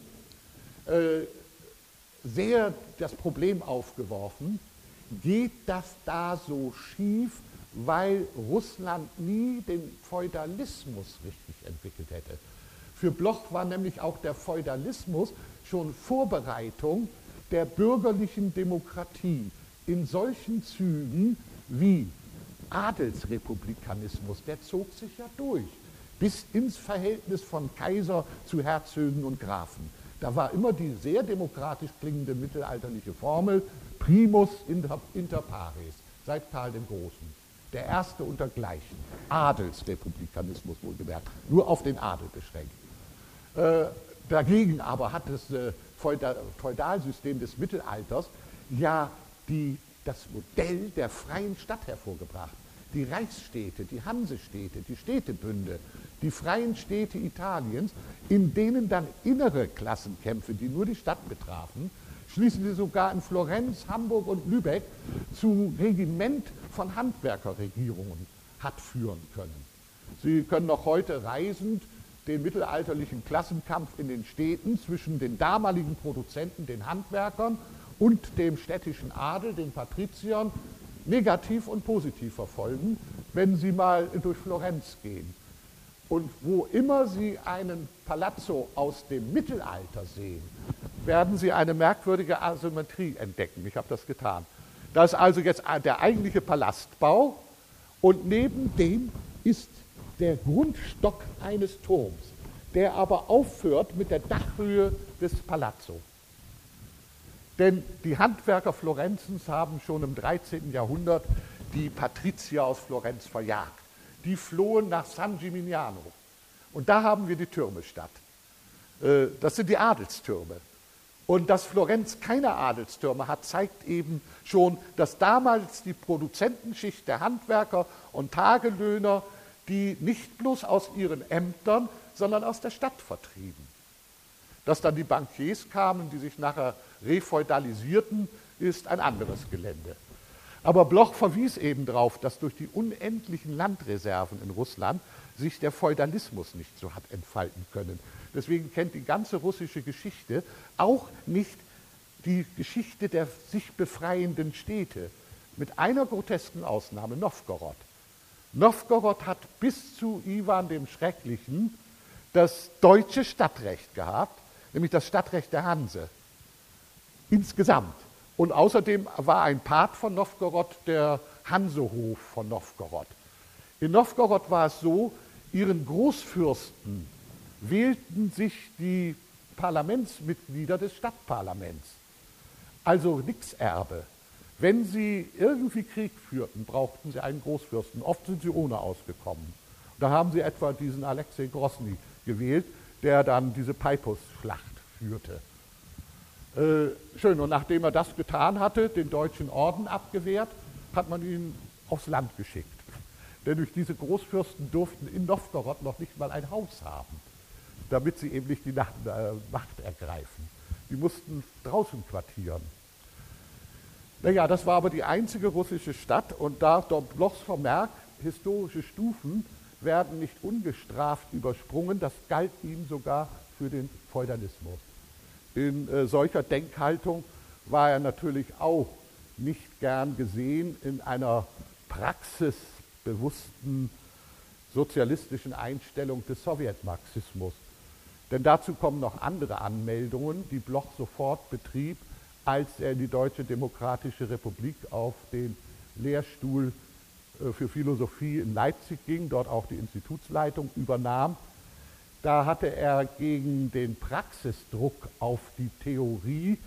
S2: sehr das Problem aufgeworfen, geht das da so schief, weil Russland nie den Feudalismus richtig entwickelt hätte. Für Bloch war nämlich auch der Feudalismus schon Vorbereitung der bürgerlichen Demokratie in solchen Zügen wie Adelsrepublikanismus, der zog sich ja durch, bis ins Verhältnis von Kaiser zu Herzögen und Grafen. Da war immer die sehr demokratisch klingende mittelalterliche Formel primus inter pares, seit Karl dem Großen. Der erste untergleichen. Adelsrepublikanismus wohlgemerkt, nur auf den Adel beschränkt. Dagegen aber hat es Feudalsystem des Mittelalters ja das Modell der freien Stadt hervorgebracht. Die Reichsstädte, die Hansestädte, die Städtebünde, die freien Städte Italiens, in denen dann innere Klassenkämpfe, die nur die Stadt betrafen, schließlich sogar in Florenz, Hamburg und Lübeck zu Regiment von Handwerkerregierungen hat führen können. Sie können noch heute reisend den mittelalterlichen Klassenkampf in den Städten zwischen den damaligen Produzenten, den Handwerkern und dem städtischen Adel, den Patriziern, negativ und positiv verfolgen, wenn Sie mal durch Florenz gehen. Und wo immer Sie einen Palazzo aus dem Mittelalter sehen, werden Sie eine merkwürdige Asymmetrie entdecken. Ich habe das getan. Da ist also jetzt der eigentliche Palastbau und neben dem ist der Grundstock eines Turms, der aber aufhört mit der Dachhöhe des Palazzo. Denn die Handwerker Florenzens haben schon im 13. Jahrhundert die Patrizier aus Florenz verjagt. Die flohen nach San Gimignano. Und da haben wir die Türme statt. Das sind die Adelstürme. Und dass Florenz keine Adelstürme hat, zeigt eben schon, dass damals die Produzentenschicht der Handwerker und Tagelöhner, die nicht bloß aus ihren Ämtern, sondern aus der Stadt vertrieben. Dass dann die Bankiers kamen, die sich nachher refeudalisierten, ist ein anderes Gelände. Aber Bloch verwies eben darauf, dass durch die unendlichen Landreserven in Russland sich der Feudalismus nicht so hat entfalten können. Deswegen kennt die ganze russische Geschichte auch nicht die Geschichte der sich befreienden Städte, mit einer grotesken Ausnahme, Nowgorod. Nowgorod hat bis zu Iwan dem Schrecklichen das deutsche Stadtrecht gehabt, nämlich das Stadtrecht der Hanse, insgesamt. Und außerdem war ein Part von Nowgorod der Hansehof von Nowgorod. In Nowgorod war es so, ihren Großfürsten wählten sich die Parlamentsmitglieder des Stadtparlaments, also nix Erbe. Wenn sie irgendwie Krieg führten, brauchten sie einen Großfürsten. Oft sind sie ohne ausgekommen. Da haben sie etwa diesen Alexei Grosny gewählt, der dann diese Peipus-Schlacht führte. Schön, und nachdem er das getan hatte, den deutschen Orden abgewehrt, hat man ihn aufs Land geschickt. Denn durch diese Großfürsten durften in Nowgorod noch nicht mal ein Haus haben, damit sie eben nicht die Macht ergreifen. Die mussten draußen quartieren. Naja, das war aber die einzige russische Stadt und da dort Blochs Vermerk, historische Stufen werden nicht ungestraft übersprungen, das galt ihm sogar für den Feudalismus. In solcher Denkhaltung war er natürlich auch nicht gern gesehen in einer praxisbewussten sozialistischen Einstellung des Sowjetmarxismus. Denn dazu kommen noch andere Anmeldungen, die Bloch sofort betrieb, als er in die Deutsche Demokratische Republik auf den Lehrstuhl für Philosophie in Leipzig ging, dort auch die Institutsleitung übernahm. Da hatte er gegen den Praxisdruck auf die Theorie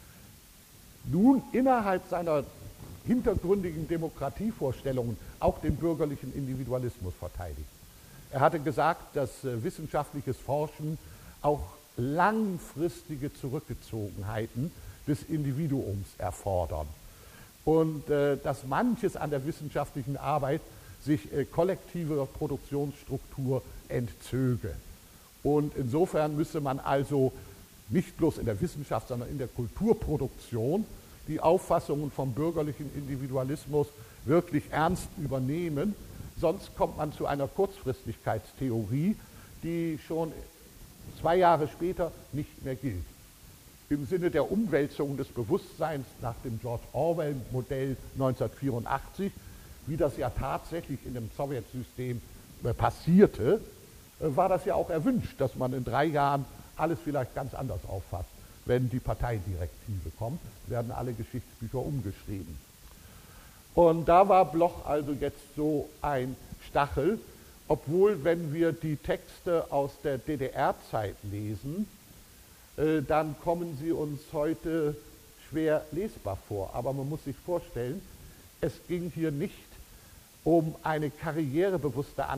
S2: nun innerhalb seiner hintergründigen Demokratievorstellungen auch den bürgerlichen Individualismus verteidigt. Er hatte gesagt, dass wissenschaftliches Forschen auch langfristige Zurückgezogenheiten des Individuums erfordern und dass manches an der wissenschaftlichen Arbeit sich kollektiver Produktionsstruktur entzöge. Und insofern müsse man also nicht bloß in der Wissenschaft, sondern in der Kulturproduktion die Auffassungen vom bürgerlichen Individualismus wirklich ernst übernehmen, sonst kommt man zu einer Kurzfristigkeitstheorie, die schon 2 Jahre später nicht mehr gilt. Im Sinne der Umwälzung des Bewusstseins nach dem George Orwell-Modell 1984, wie das ja tatsächlich in dem Sowjetsystem passierte, war das ja auch erwünscht, dass man in 3 Jahren alles vielleicht ganz anders auffasst. Wenn die Parteidirektive kommt, werden alle Geschichtsbücher umgeschrieben. Und da war Bloch also jetzt so ein Stachel, obwohl, wenn wir die Texte aus der DDR-Zeit lesen, dann kommen sie uns heute schwer lesbar vor. Aber man muss sich vorstellen, es ging hier nicht um eine karrierebewusste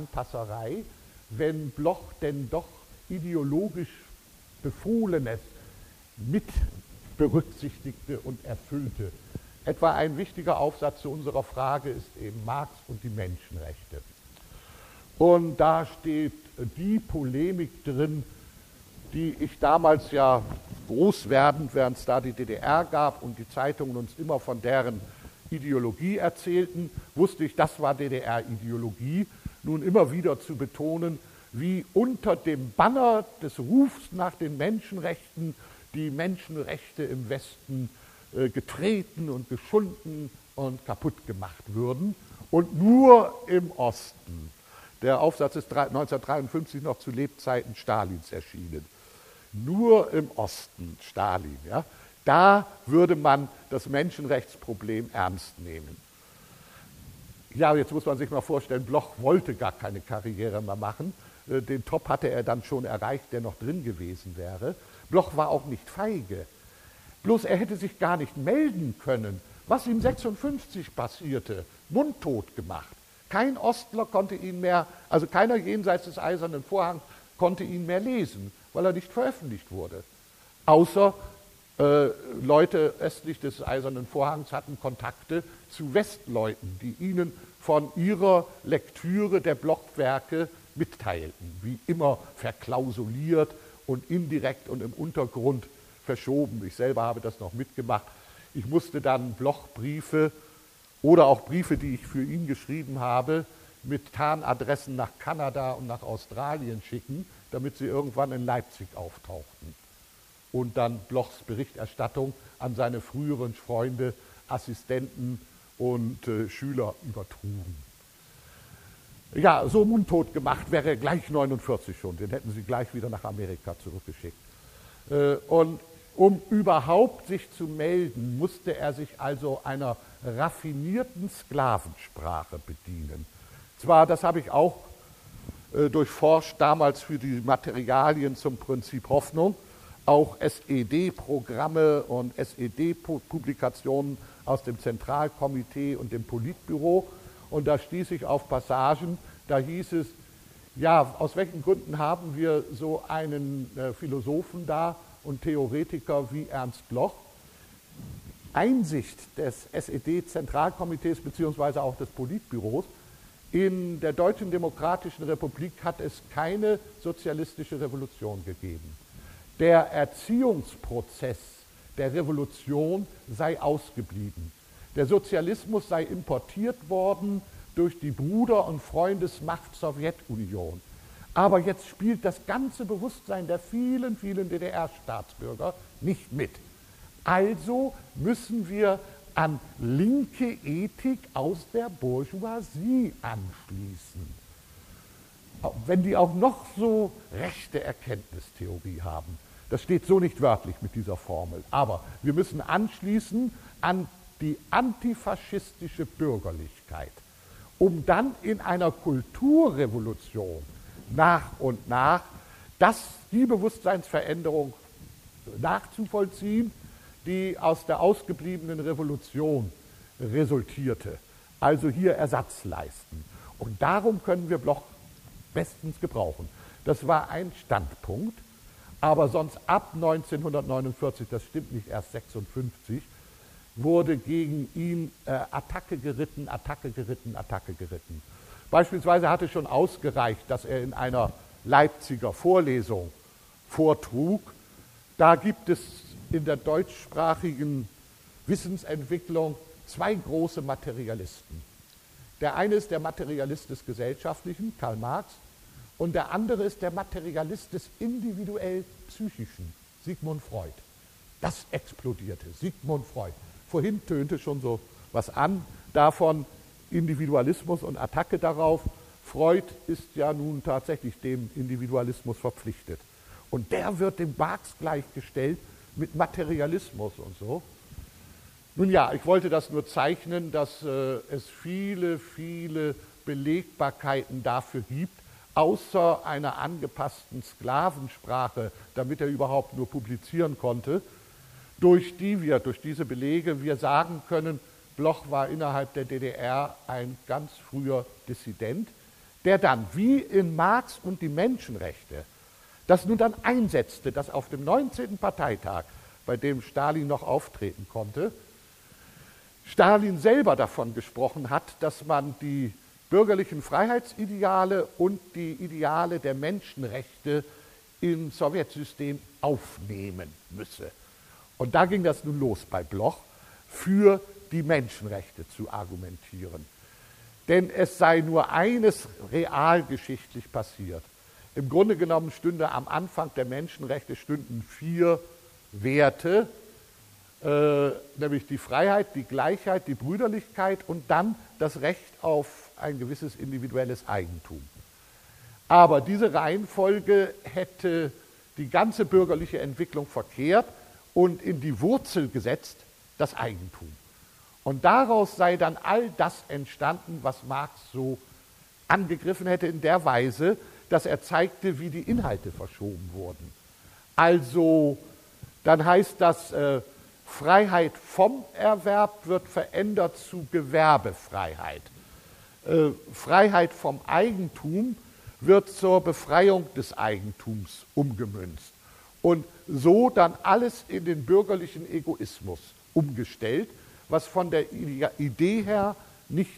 S2: Anpasserei, wenn Bloch denn doch ideologisch Befohlenes mit berücksichtigte und erfüllte. Etwa ein wichtiger Aufsatz zu unserer Frage ist eben Marx und die Menschenrechte. Und da steht die Polemik drin, die ich damals ja groß werdend, während es da die DDR gab und die Zeitungen uns immer von deren Ideologie erzählten, wusste ich, das war DDR-Ideologie, nun immer wieder zu betonen, wie unter dem Banner des Rufs nach den Menschenrechten die Menschenrechte im Westen getreten und geschunden und kaputt gemacht würden und nur im Osten. Der Aufsatz ist 1953 noch zu Lebzeiten Stalins erschienen. Nur im Osten, Stalin, ja, da würde man das Menschenrechtsproblem ernst nehmen. Ja, jetzt muss man sich mal vorstellen, Bloch wollte gar keine Karriere mehr machen. Den Top hatte er dann schon erreicht, der noch drin gewesen wäre. Bloch war auch nicht feige. Bloß er hätte sich gar nicht melden können, was ihm 1956 passierte, mundtot gemacht. Kein Ostler konnte ihn mehr, also keiner jenseits des Eisernen Vorhangs konnte ihn mehr lesen, weil er nicht veröffentlicht wurde. Außer Leute östlich des Eisernen Vorhangs hatten Kontakte zu Westleuten, die ihnen von ihrer Lektüre der Blochwerke mitteilten, wie immer verklausuliert und indirekt und im Untergrund verschoben. Ich selber habe das noch mitgemacht. Ich musste dann Blochbriefe oder auch Briefe, die ich für ihn geschrieben habe, mit Tarnadressen nach Kanada und nach Australien schicken, damit sie irgendwann in Leipzig auftauchten. Und dann Blochs Berichterstattung an seine früheren Freunde, Assistenten und Schüler übertrugen. Ja, so mundtot gemacht wäre er gleich 49 schon, den hätten sie gleich wieder nach Amerika zurückgeschickt. Und um überhaupt sich zu melden, musste er sich also einer raffinierten Sklavensprache bedienen. Zwar, das habe ich auch durchforscht, damals für die Materialien zum Prinzip Hoffnung, auch SED-Programme und SED-Publikationen aus dem Zentralkomitee und dem Politbüro. Und da stieß ich auf Passagen, da hieß es, ja, aus welchen Gründen haben wir so einen Philosophen da und Theoretiker wie Ernst Bloch? Einsicht des SED-Zentralkomitees beziehungsweise auch des Politbüros, in der Deutschen Demokratischen Republik hat es keine sozialistische Revolution gegeben. Der Erziehungsprozess der Revolution sei ausgeblieben. Der Sozialismus sei importiert worden durch die Bruder- und Freundesmacht Sowjetunion. Aber jetzt spielt das ganze Bewusstsein der vielen, vielen DDR-Staatsbürger nicht mit. Also müssen wir an linke Ethik aus der Bourgeoisie anschließen. Wenn die auch noch so rechte Erkenntnistheorie haben. Das steht so nicht wörtlich mit dieser Formel. Aber wir müssen anschließen an die antifaschistische Bürgerlichkeit, um dann in einer Kulturrevolution nach und nach die Bewusstseinsveränderung nachzuvollziehen, die aus der ausgebliebenen Revolution resultierte. Also hier Ersatz leisten. Und darum können wir Bloch bestens gebrauchen. Das war ein Standpunkt, aber sonst ab 1949, das stimmt nicht, erst 1956, wurde gegen ihn Attacke geritten. Beispielsweise hatte schon ausgereicht, dass er in einer Leipziger Vorlesung vortrug. Da gibt es in der deutschsprachigen Wissensentwicklung zwei große Materialisten. Der eine ist der Materialist des Gesellschaftlichen, Karl Marx, und der andere ist der Materialist des individuell-psychischen, Sigmund Freud. Das explodierte, Sigmund Freud. Vorhin tönte schon so was an, davon Individualismus und Attacke darauf. Freud ist ja nun tatsächlich dem Individualismus verpflichtet. Und der wird dem Marx gleichgestellt mit Materialismus und so. Nun ja, ich wollte das nur zeichnen, dass es viele, viele Belegbarkeiten dafür gibt, außer einer angepassten Sklavensprache, damit er überhaupt nur publizieren konnte, durch diese Belege wir sagen können, Bloch war innerhalb der DDR ein ganz früher Dissident, der dann, wie in Marx und die Menschenrechte, das nun dann einsetzte, dass auf dem 19. Parteitag bei dem Stalin noch auftreten konnte, Stalin selber davon gesprochen hat, dass man die bürgerlichen Freiheitsideale und die Ideale der Menschenrechte im Sowjetsystem aufnehmen müsse. Und da ging das nun los bei Bloch, für die Menschenrechte zu argumentieren. Denn es sei nur eines realgeschichtlich passiert. Im Grunde genommen stünde am Anfang der Menschenrechte stünden 4 Werte, nämlich die Freiheit, die Gleichheit, die Brüderlichkeit und dann das Recht auf ein gewisses individuelles Eigentum. Aber diese Reihenfolge hätte die ganze bürgerliche Entwicklung verkehrt und in die Wurzel gesetzt, das Eigentum. Und daraus sei dann all das entstanden, was Marx so angegriffen hätte in der Weise, dass er zeigte, wie die Inhalte verschoben wurden. Also, dann heißt das, Freiheit vom Erwerb wird verändert zu Gewerbefreiheit. Freiheit vom Eigentum wird zur Befreiung des Eigentums umgemünzt. Und so dann alles in den bürgerlichen Egoismus umgestellt, was von der Idee her nicht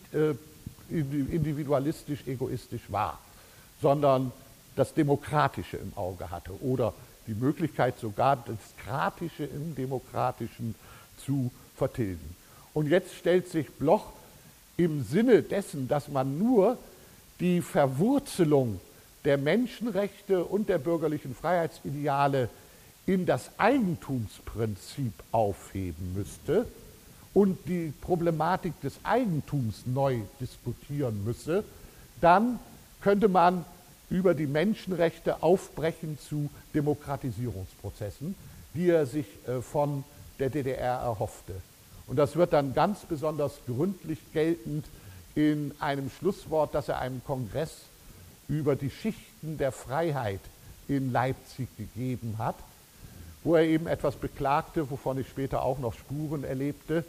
S2: individualistisch, egoistisch war, sondern das Demokratische im Auge hatte oder die Möglichkeit sogar das Kratische im Demokratischen zu vertilgen. Und jetzt stellt sich Bloch im Sinne dessen, dass man nur die Verwurzelung der Menschenrechte und der bürgerlichen Freiheitsideale in das Eigentumsprinzip aufheben müsste und die Problematik des Eigentums neu diskutieren müsse, dann könnte man über die Menschenrechte aufbrechen zu Demokratisierungsprozessen, die er sich von der DDR erhoffte. Und das wird dann ganz besonders gründlich geltend in einem Schlusswort, das er einem Kongress über die Schichten der Freiheit in Leipzig gegeben hat, wo er eben etwas beklagte, wovon ich später auch noch Spuren erlebte,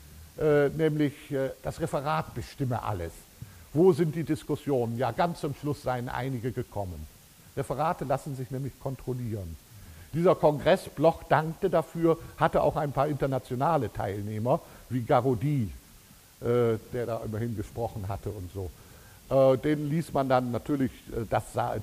S2: nämlich das Referat bestimme alles. Wo sind die Diskussionen? Ja, ganz zum Schluss seien einige gekommen. Referate lassen sich nämlich kontrollieren. Dieser Kongress, Bloch dankte dafür, hatte auch ein paar internationale Teilnehmer, wie Garaudy, der da immerhin gesprochen hatte und so. Denen ließ man dann natürlich das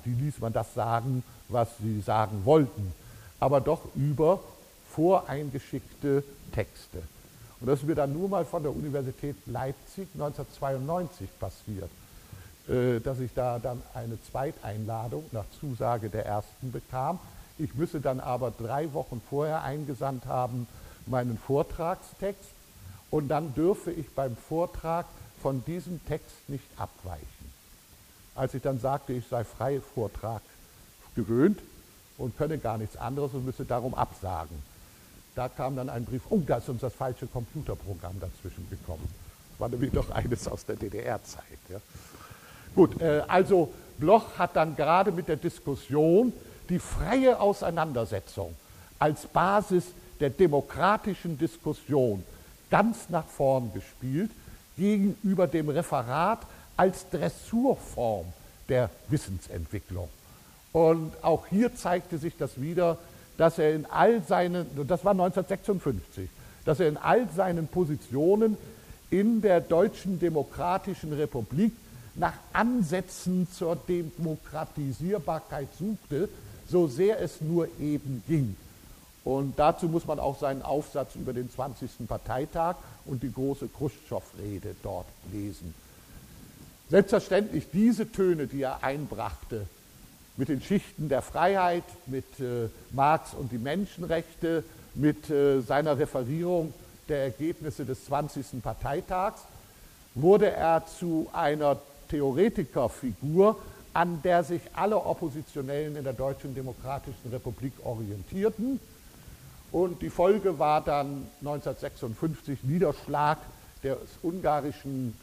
S2: sagen, was sie sagen wollten, aber doch über voreingeschickte Texte. Und das ist mir dann nur mal von der Universität Leipzig 1992 passiert, dass ich da dann eine Zweiteinladung nach Zusage der ersten bekam. Ich müsse dann aber 3 Wochen vorher eingesandt haben, meinen Vortragstext, und dann dürfe ich beim Vortrag von diesem Text nicht abweichen. Als ich dann sagte, ich sei frei Vortrag gewöhnt und könne gar nichts anderes und müsse darum absagen. Da kam dann ein Brief, oh, da ist uns das falsche Computerprogramm dazwischen gekommen. Das war nämlich doch eines aus der DDR-Zeit. Ja. Gut, also Bloch hat dann gerade mit der Diskussion die freie Auseinandersetzung als Basis der demokratischen Diskussion ganz nach vorn gespielt, gegenüber dem Referat als Dressurform der Wissensentwicklung. Und auch hier zeigte sich das wieder, dass er in all seinen, das war 1956, dass er in all seinen Positionen in der Deutschen Demokratischen Republik nach Ansätzen zur Demokratisierbarkeit suchte, so sehr es nur eben ging. Und dazu muss man auch seinen Aufsatz über den 20. Parteitag und die große Chruschtschow-Rede dort lesen. Selbstverständlich diese Töne, die er einbrachte, mit den Schichten der Freiheit, mit Marx und die Menschenrechte, mit seiner Referierung der Ergebnisse des 20. Parteitags, wurde er zu einer Theoretikerfigur, an der sich alle Oppositionellen in der Deutschen Demokratischen Republik orientierten. Und die Folge war dann 1956 Niederschlag des ungarischen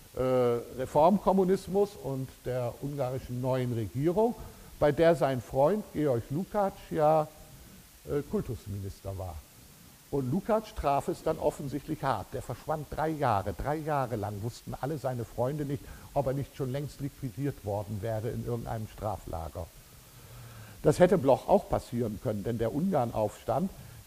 S2: Reformkommunismus und der ungarischen neuen Regierung, bei der sein Freund Georg Lukács ja Kultusminister war. Und Lukács traf es dann offensichtlich hart. Der verschwand 3 Jahre. 3 Jahre lang wussten alle seine Freunde nicht, ob er nicht schon längst liquidiert worden wäre in irgendeinem Straflager. Das hätte Bloch auch passieren können, denn der Ungarnaufstand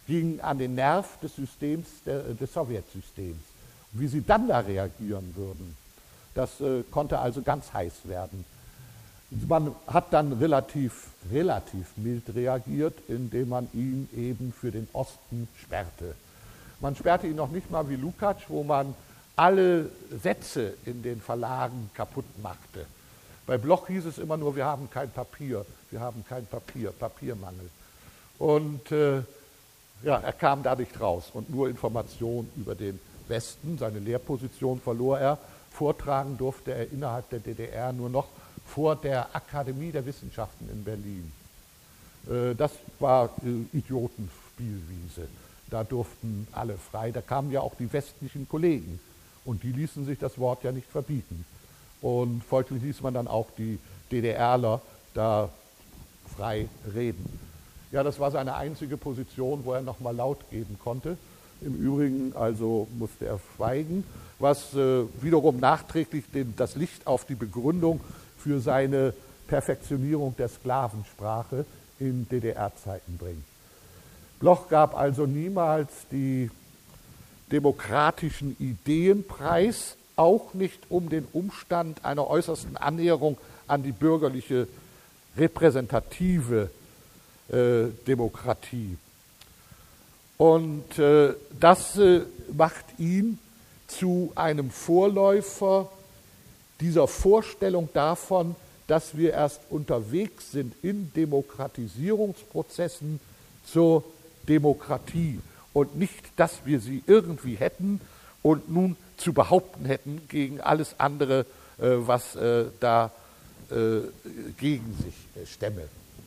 S2: ging an den Nerv des Systems, des Sowjetsystems. Und wie sie dann da reagieren würden, das konnte also ganz heiß werden. Man hat dann relativ mild reagiert, indem man ihn eben für den Osten sperrte. Man sperrte ihn noch nicht mal wie Lukács, wo man alle Sätze in den Verlagen kaputt machte. Bei Bloch hieß es immer nur, wir haben kein Papier, Papiermangel. Und ja, er kam da nicht raus und nur Informationen über den Westen, seine Lehrposition verlor er, vortragen durfte er innerhalb der DDR nur noch vor der Akademie der Wissenschaften in Berlin. Das war Idiotenspielwiese. Da durften alle frei. Da kamen ja auch die westlichen Kollegen und die ließen sich das Wort ja nicht verbieten. Und folglich ließ man dann auch die DDRler da frei reden. Ja, das war seine einzige Position, wo er nochmal laut geben konnte. Im Übrigen also musste er schweigen, was wiederum nachträglich das Licht auf die Begründung für seine Perfektionierung der Sklavensprache in DDR-Zeiten bringt. Bloch gab also niemals die demokratischen Ideen preis, auch nicht um den Umstand einer äußersten Annäherung an die bürgerliche repräsentative Demokratie. Und das macht ihn zu einem Vorläufer dieser Vorstellung davon, dass wir erst unterwegs sind in Demokratisierungsprozessen zur Demokratie und nicht, dass wir sie irgendwie hätten und nun zu behaupten hätten gegen alles andere, was da gegen sich stämme.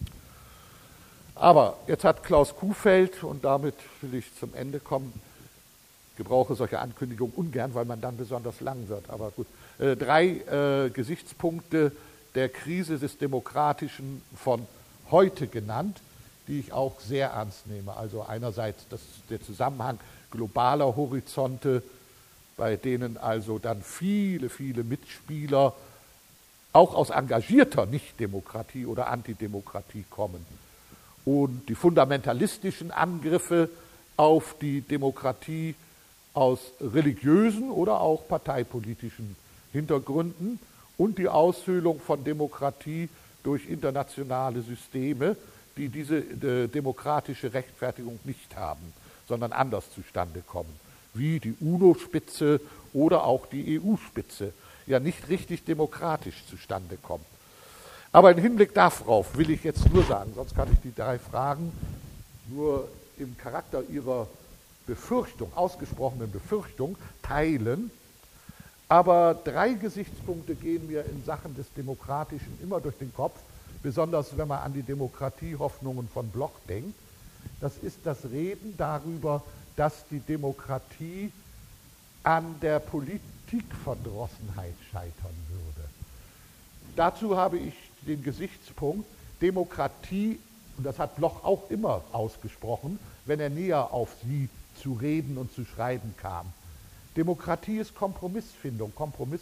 S2: Aber jetzt hat Klaus Kuhfeld, und damit will ich zum Ende kommen, gebrauche solche Ankündigungen ungern, weil man dann besonders lang wird, aber gut, 3 Gesichtspunkte der Krise des Demokratischen von heute genannt, die ich auch sehr ernst nehme. Also einerseits der Zusammenhang globaler Horizonte, bei denen also dann viele Mitspieler auch aus engagierter Nichtdemokratie oder Antidemokratie kommen. Und die fundamentalistischen Angriffe auf die Demokratie aus religiösen oder auch parteipolitischen Hintergründen und die Aushöhlung von Demokratie durch internationale Systeme, die diese demokratische Rechtfertigung nicht haben, sondern anders zustande kommen, wie die UNO-Spitze oder auch die EU-Spitze, ja nicht richtig demokratisch zustande kommen. Aber im Hinblick darauf will ich jetzt nur sagen, sonst kann ich die 3 Fragen nur im Charakter ihrer Befürchtung, ausgesprochenen Befürchtung, teilen. Aber 3 Gesichtspunkte gehen mir in Sachen des Demokratischen immer durch den Kopf, besonders wenn man an die Demokratiehoffnungen von Bloch denkt. Das ist das Reden darüber, dass die Demokratie an der Politikverdrossenheit scheitern würde. Dazu habe ich den Gesichtspunkt, Demokratie, und das hat Bloch auch immer ausgesprochen, wenn er näher auf sie zu reden und zu schreiben kam. Demokratie ist Kompromissfindung.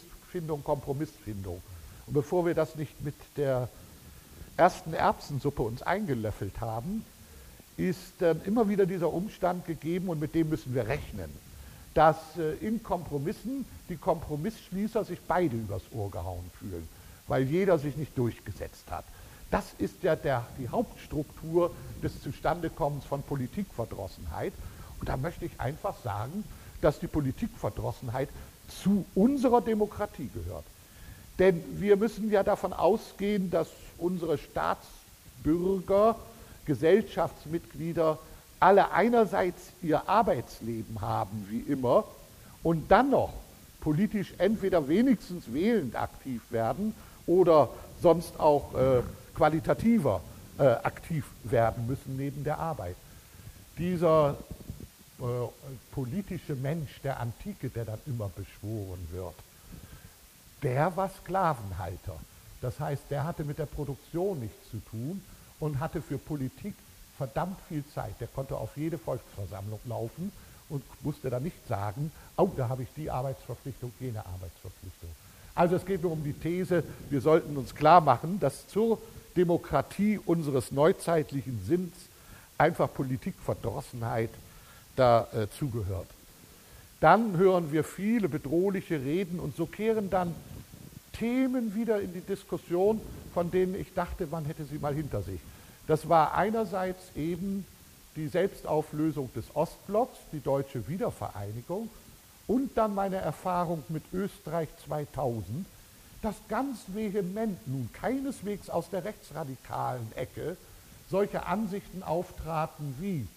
S2: Und bevor wir das nicht mit der ersten Erbsensuppe uns eingelöffelt haben, ist dann immer wieder dieser Umstand gegeben, und mit dem müssen wir rechnen, dass in Kompromissen die Kompromissschließer sich beide übers Ohr gehauen fühlen, weil jeder sich nicht durchgesetzt hat. Das ist ja die Hauptstruktur des Zustandekommens von Politikverdrossenheit. Und da möchte ich einfach sagen, dass die Politikverdrossenheit zu unserer Demokratie gehört. Denn wir müssen ja davon ausgehen, dass unsere Staatsbürger, Gesellschaftsmitglieder alle einerseits ihr Arbeitsleben haben, wie immer, und dann noch politisch entweder wenigstens wählend aktiv werden oder sonst auch qualitativer aktiv werden müssen neben der Arbeit. Dieser politische Mensch der Antike, der dann immer beschworen wird, der war Sklavenhalter. Das heißt, der hatte mit der Produktion nichts zu tun und hatte für Politik verdammt viel Zeit. Der konnte auf jede Volksversammlung laufen und musste dann nicht sagen, oh, da habe ich die Arbeitsverpflichtung, jene Arbeitsverpflichtung. Also es geht nur um die These, wir sollten uns klar machen, dass zur Demokratie unseres neuzeitlichen Sinns einfach Politikverdrossenheit dazugehört. Dann hören wir viele bedrohliche Reden und so kehren dann Themen wieder in die Diskussion, von denen ich dachte, man hätte sie mal hinter sich. Das war einerseits eben die Selbstauflösung des Ostblocks, die deutsche Wiedervereinigung und dann meine Erfahrung mit Österreich 2000, das ganz vehement nun keineswegs aus der rechtsradikalen Ecke solche Ansichten auftraten wie: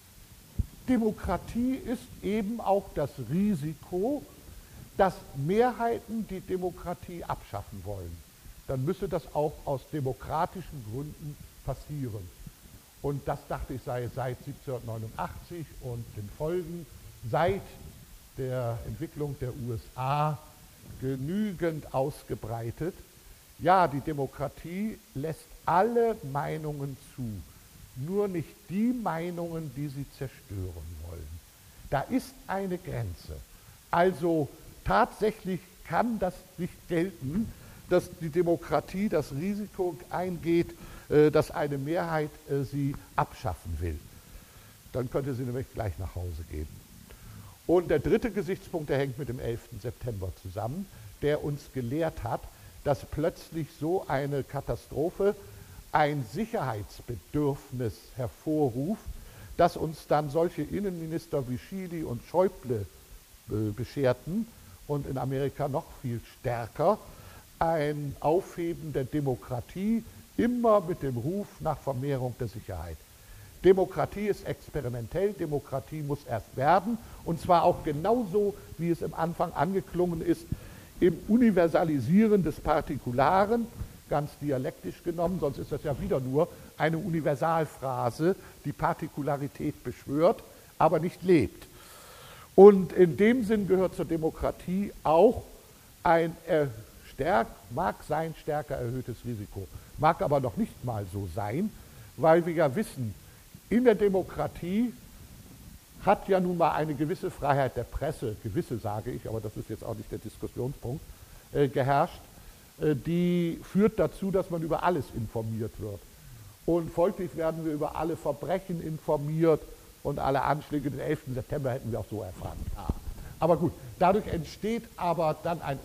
S2: Demokratie ist eben auch das Risiko, dass Mehrheiten die Demokratie abschaffen wollen. Dann müsse das auch aus demokratischen Gründen passieren. Und das, dachte ich, sei seit 1789 und den Folgen, seit der Entwicklung der USA genügend ausgebreitet. Ja, die Demokratie lässt alle Meinungen zu, nur nicht die Meinungen, die sie zerstören wollen. Da ist eine Grenze. Also tatsächlich kann das nicht gelten, dass die Demokratie das Risiko eingeht, dass eine Mehrheit sie abschaffen will. Dann könnte sie nämlich gleich nach Hause gehen. Und der dritte Gesichtspunkt, der hängt mit dem 11. September zusammen, der uns gelehrt hat, dass plötzlich so eine Katastrophe ein Sicherheitsbedürfnis hervorruft, dass uns dann solche Innenminister wie Schily und Schäuble bescherten und in Amerika noch viel stärker ein Aufheben der Demokratie, immer mit dem Ruf nach Vermehrung der Sicherheit. Demokratie ist experimentell, Demokratie muss erst werden, und zwar auch genauso, wie es im Anfang angeklungen ist, im Universalisieren des Partikularen, ganz dialektisch genommen, sonst ist das ja wieder nur eine Universalphrase, die Partikularität beschwört, aber nicht lebt. Und in dem Sinn gehört zur Demokratie auch ein mag sein, stärker erhöhtes Risiko. Mag aber noch nicht mal so sein, weil wir ja wissen, in der Demokratie hat ja nun mal eine gewisse Freiheit der Presse, gewisse sage ich, aber das ist jetzt auch nicht der Diskussionspunkt, geherrscht, die führt dazu, dass man über alles informiert wird. Und folglich werden wir über alle Verbrechen informiert und alle Anschläge. Den 11. September hätten wir auch so erfahren. Aber gut, dadurch entsteht aber dann ein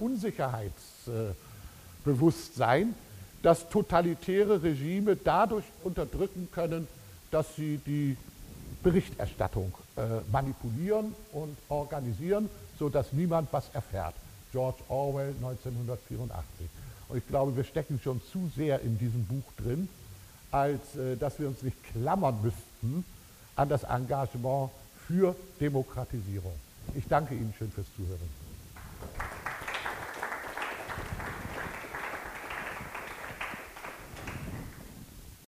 S2: Unsicherheitsbewusstsein, das totalitäre Regime dadurch unterdrücken können, dass sie die Berichterstattung manipulieren und organisieren, sodass niemand was erfährt. George Orwell, 1984. Und ich glaube, wir stecken schon zu sehr in diesem Buch drin, als dass wir uns nicht klammern müssten an das Engagement für Demokratisierung. Ich danke Ihnen schön fürs Zuhören.